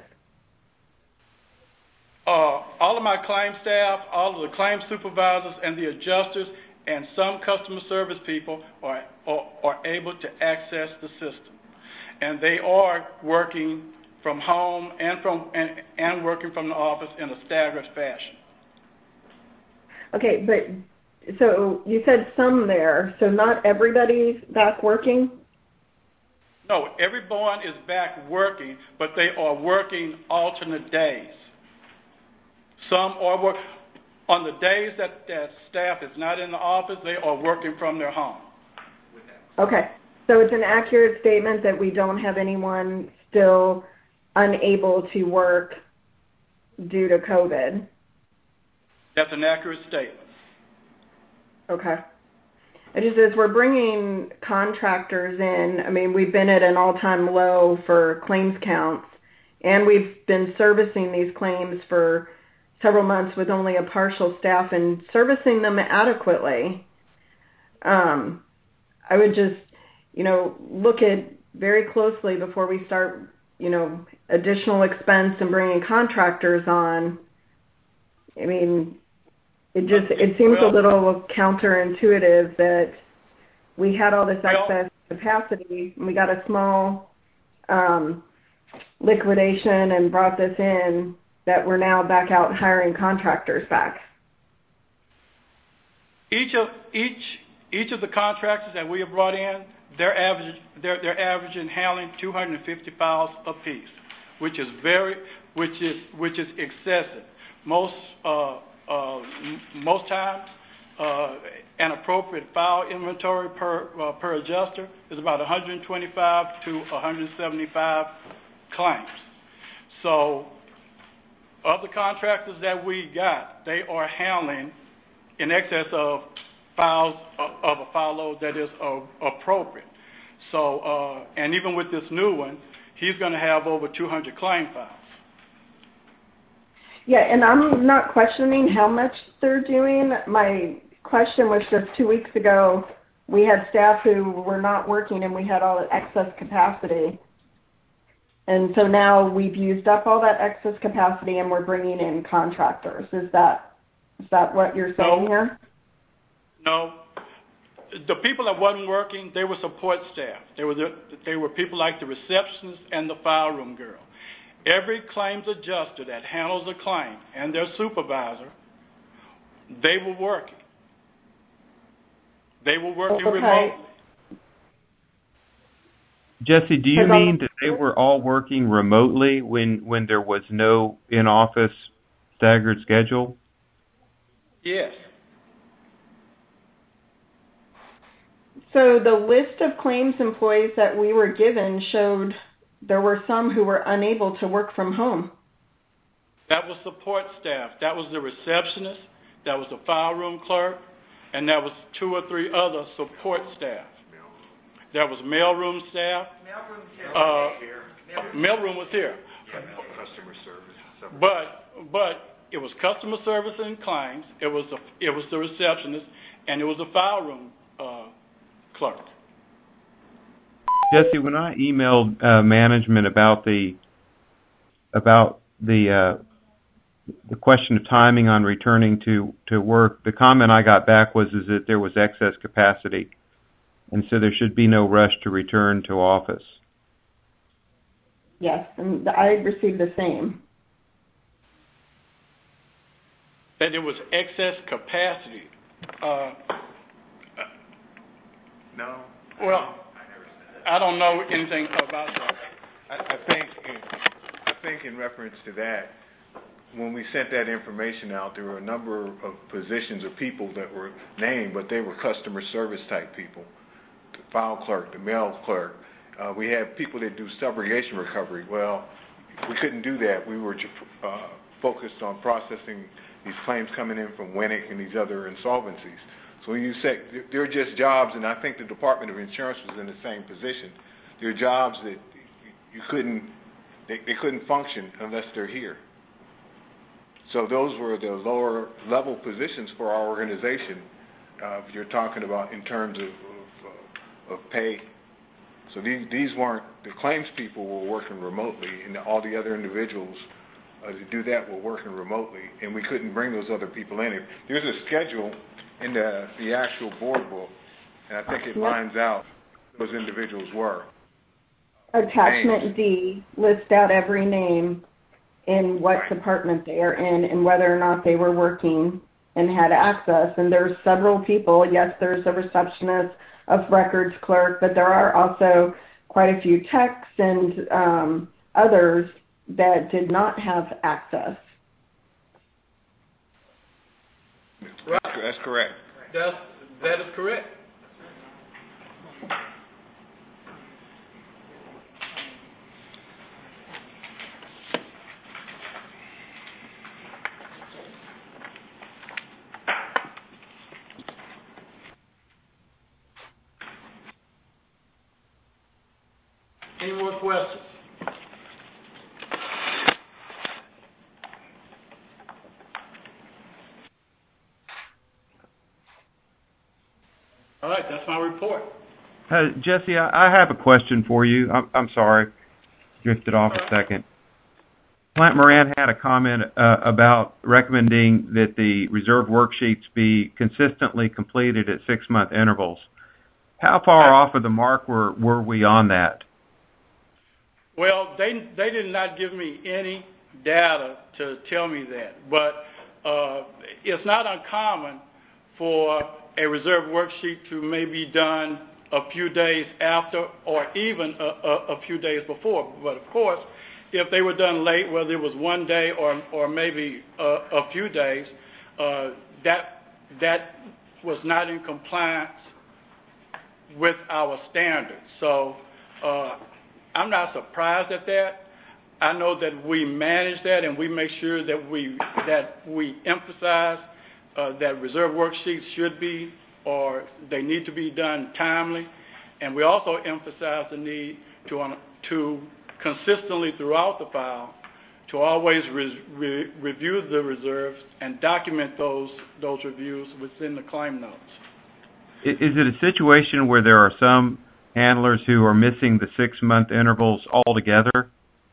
Uh, all of my claim staff, all of the claim supervisors and the adjusters and some customer service people are, are, are able to access the system. And they are working from home and, from, and, and working from the office in a staggered fashion. Okay, but so you said some there, so not everybody's back working? No, everyone is back working, but they are working alternate days. Some are work on the days that, that staff is not in the office, they are working from their home. Okay, so it's an accurate statement that we don't have anyone still unable to work due to COVID. That's an accurate statement. Okay. It just as we're bringing contractors in, I mean, we've been at an all-time low for claims counts, and we've been servicing these claims for several months with only a partial staff and servicing them adequately. Um, I would just, you know, look at very closely before we start, you know, additional expense and bringing contractors on. I mean, it just, it seems well, a little counterintuitive that we had all this well, excess capacity and we got a small um, liquidation and brought this in, that we're now back out hiring contractors back. Each of each each of the contractors that we have brought in, they're average they're they're averaging handling two hundred fifty files apiece, which is very which is which is excessive. Most uh, uh, most times, uh, an appropriate file inventory per uh, per adjuster is about one hundred twenty-five to one hundred seventy-five claims. So, of the contractors that we got, they are handling in excess of files of a file load that is uh, appropriate. So, uh, and even with this new one, he's going to have over two hundred claim files. Yeah, and I'm not questioning how much they're doing. My question was just two weeks ago, we had staff who were not working and we had all the excess capacity. And so now we've used up all that excess capacity and we're bringing in contractors. Is that is that what you're saying No. here? No. The people that wasn't working, they were support staff. They were the, they were people like the receptionist and the file room girl. Every claims adjuster that handles a claim and their supervisor, they were working. They were working Okay. remotely. Jesse, do you Because I'm- mean that they were all working remotely when, when there was no in-office staggered schedule? Yes. So the list of claims employees that we were given showed there were some who were unable to work from home. That was support staff. That was the receptionist. That was the file room clerk. And that was two or three other support staff. There was mailroom staff. Uh, mailroom was here. Customer service. But but it was customer service and claims. It was the it was the receptionist, and it was the file room uh, clerk. Jesse, when I emailed uh, management about the about the uh, the question of timing on returning to, to work, the comment I got back was is that there was excess capacity, and so there should be no rush to return to office. Yes, and I received the same. That there was excess capacity. Uh, No. well, I never said I don't know anything about that. I, I think, in, I think in reference to that, when we sent that information out, there were a number of positions or people that were named, but they were customer service type people. The file clerk, the mail clerk. Uh, we had people that do subrogation recovery. Well, we couldn't do that. We were uh, focused on processing these claims coming in from Winnick and these other insolvencies. So when you say they're just jobs, and I think the Department of Insurance was in the same position. They're jobs that you couldn't, they, they couldn't function unless they're here. So those were the lower level positions for our organization. Uh, you're talking about in terms of, of, uh, of pay. So these, these weren't, the claims people were working remotely, and all the other individuals uh, to do that were working remotely, and we couldn't bring those other people in. There's a schedule in the, the actual board book, and I think it lines out who those individuals were. Attachment Names. D lists out every name in what Right. department they are in and whether or not they were working and had access. And there's several people. Yes, there's a receptionist, a records clerk, but there are also quite a few techs and um, others that did not have access. Right. That's correct. That's, that is correct. Any more questions? All right, that's my report. Uh, Jesse, I, I have a question for you. I'm, I'm sorry, drifted off a second. Plant Moran had a comment uh, about recommending that the reserve worksheets be consistently completed at six-month intervals. How far off of the mark were, were we on that? Well, they they did not give me any data to tell me that, but uh, it's not uncommon for a reserve worksheet to maybe be done a few days after or even a, a, a few days before. But of course, if they were done late, whether it was one day or or maybe a, a few days, uh, that that was not in compliance with our standards. So uh, I'm not surprised at that. I know that we manage that and we make sure that we that we emphasize uh, that reserve worksheets should be or they need to be done timely, and we also emphasize the need to um, to consistently throughout the file to always re- re- review the reserves and document those those reviews within the claim notes. Is it a situation where there are some handlers who are missing the six-month intervals altogether?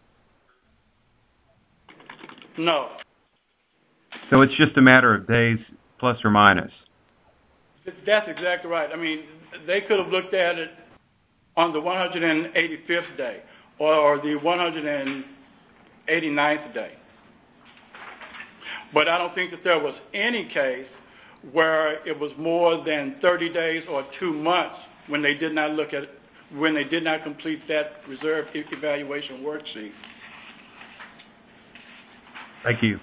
No. So it's just a matter of days plus or minus? That's exactly right. I mean, they could have looked at it on the one hundred eighty-fifth day or the one hundred eighty-ninth day. But I don't think that there was any case where it was more than thirty days or two months when they did not look at, when they did not complete that reserve evaluation worksheet. Thank you.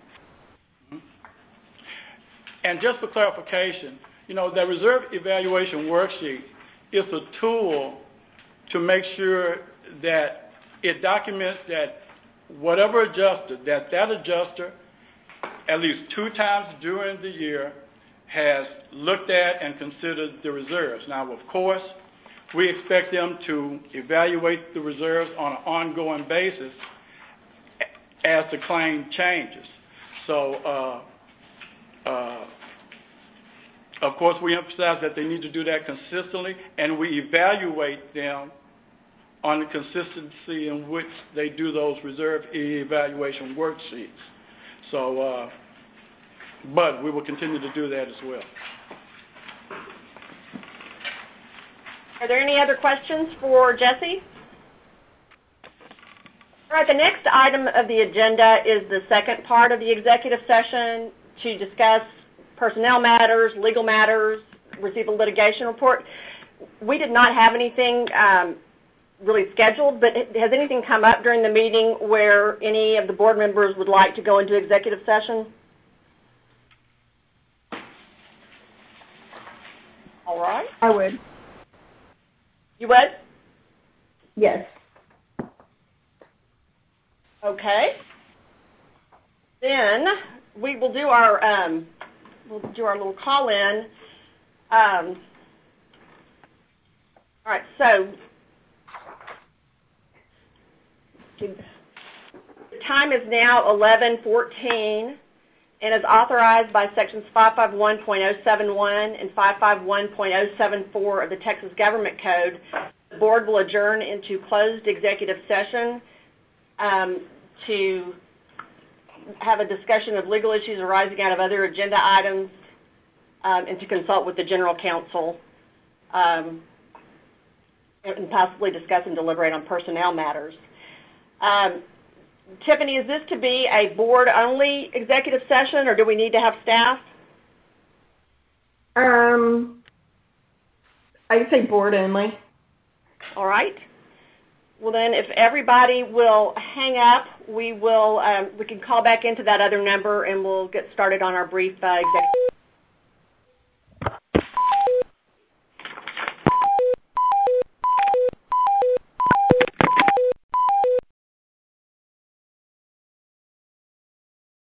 And just for clarification, you know, the reserve evaluation worksheet is a tool to make sure that it documents that whatever adjuster, that that adjuster at least two times during the year has looked at and considered the reserves. Now, of course, we expect them to evaluate the reserves on an ongoing basis as the claim changes. So, uh, uh, of course, we emphasize that they need to do that consistently, and we evaluate them on the consistency in which they do those reserve evaluation worksheets. So, uh, but we will continue to do that as well. Are there any other questions for Jesse? All right, the next item of the agenda is the second part of the executive session to discuss personnel matters, legal matters, receive a litigation report. we did not have anything um, really scheduled, but has anything come up during the meeting where any of the board members would like to go into executive session? All right. I would. You would? Yes. Okay. Then we will do our um, we'll do our little call-in. Um, all right. So the time is now eleven fourteen, and is authorized by sections five fifty-one point oh seven one and five fifty-one point oh seven four of the Texas Government Code. The board will adjourn into closed executive session um, to have a discussion of legal issues arising out of other agenda items um, and to consult with the general counsel um, and possibly discuss and deliberate on personnel matters. Um, Tiffany, is this to be a board-only executive session, or do we need to have staff? Um, I'd say board only. All right. Well, then, if everybody will hang up, we will um, we can call back into that other number, and we'll get started on our brief uh, executive.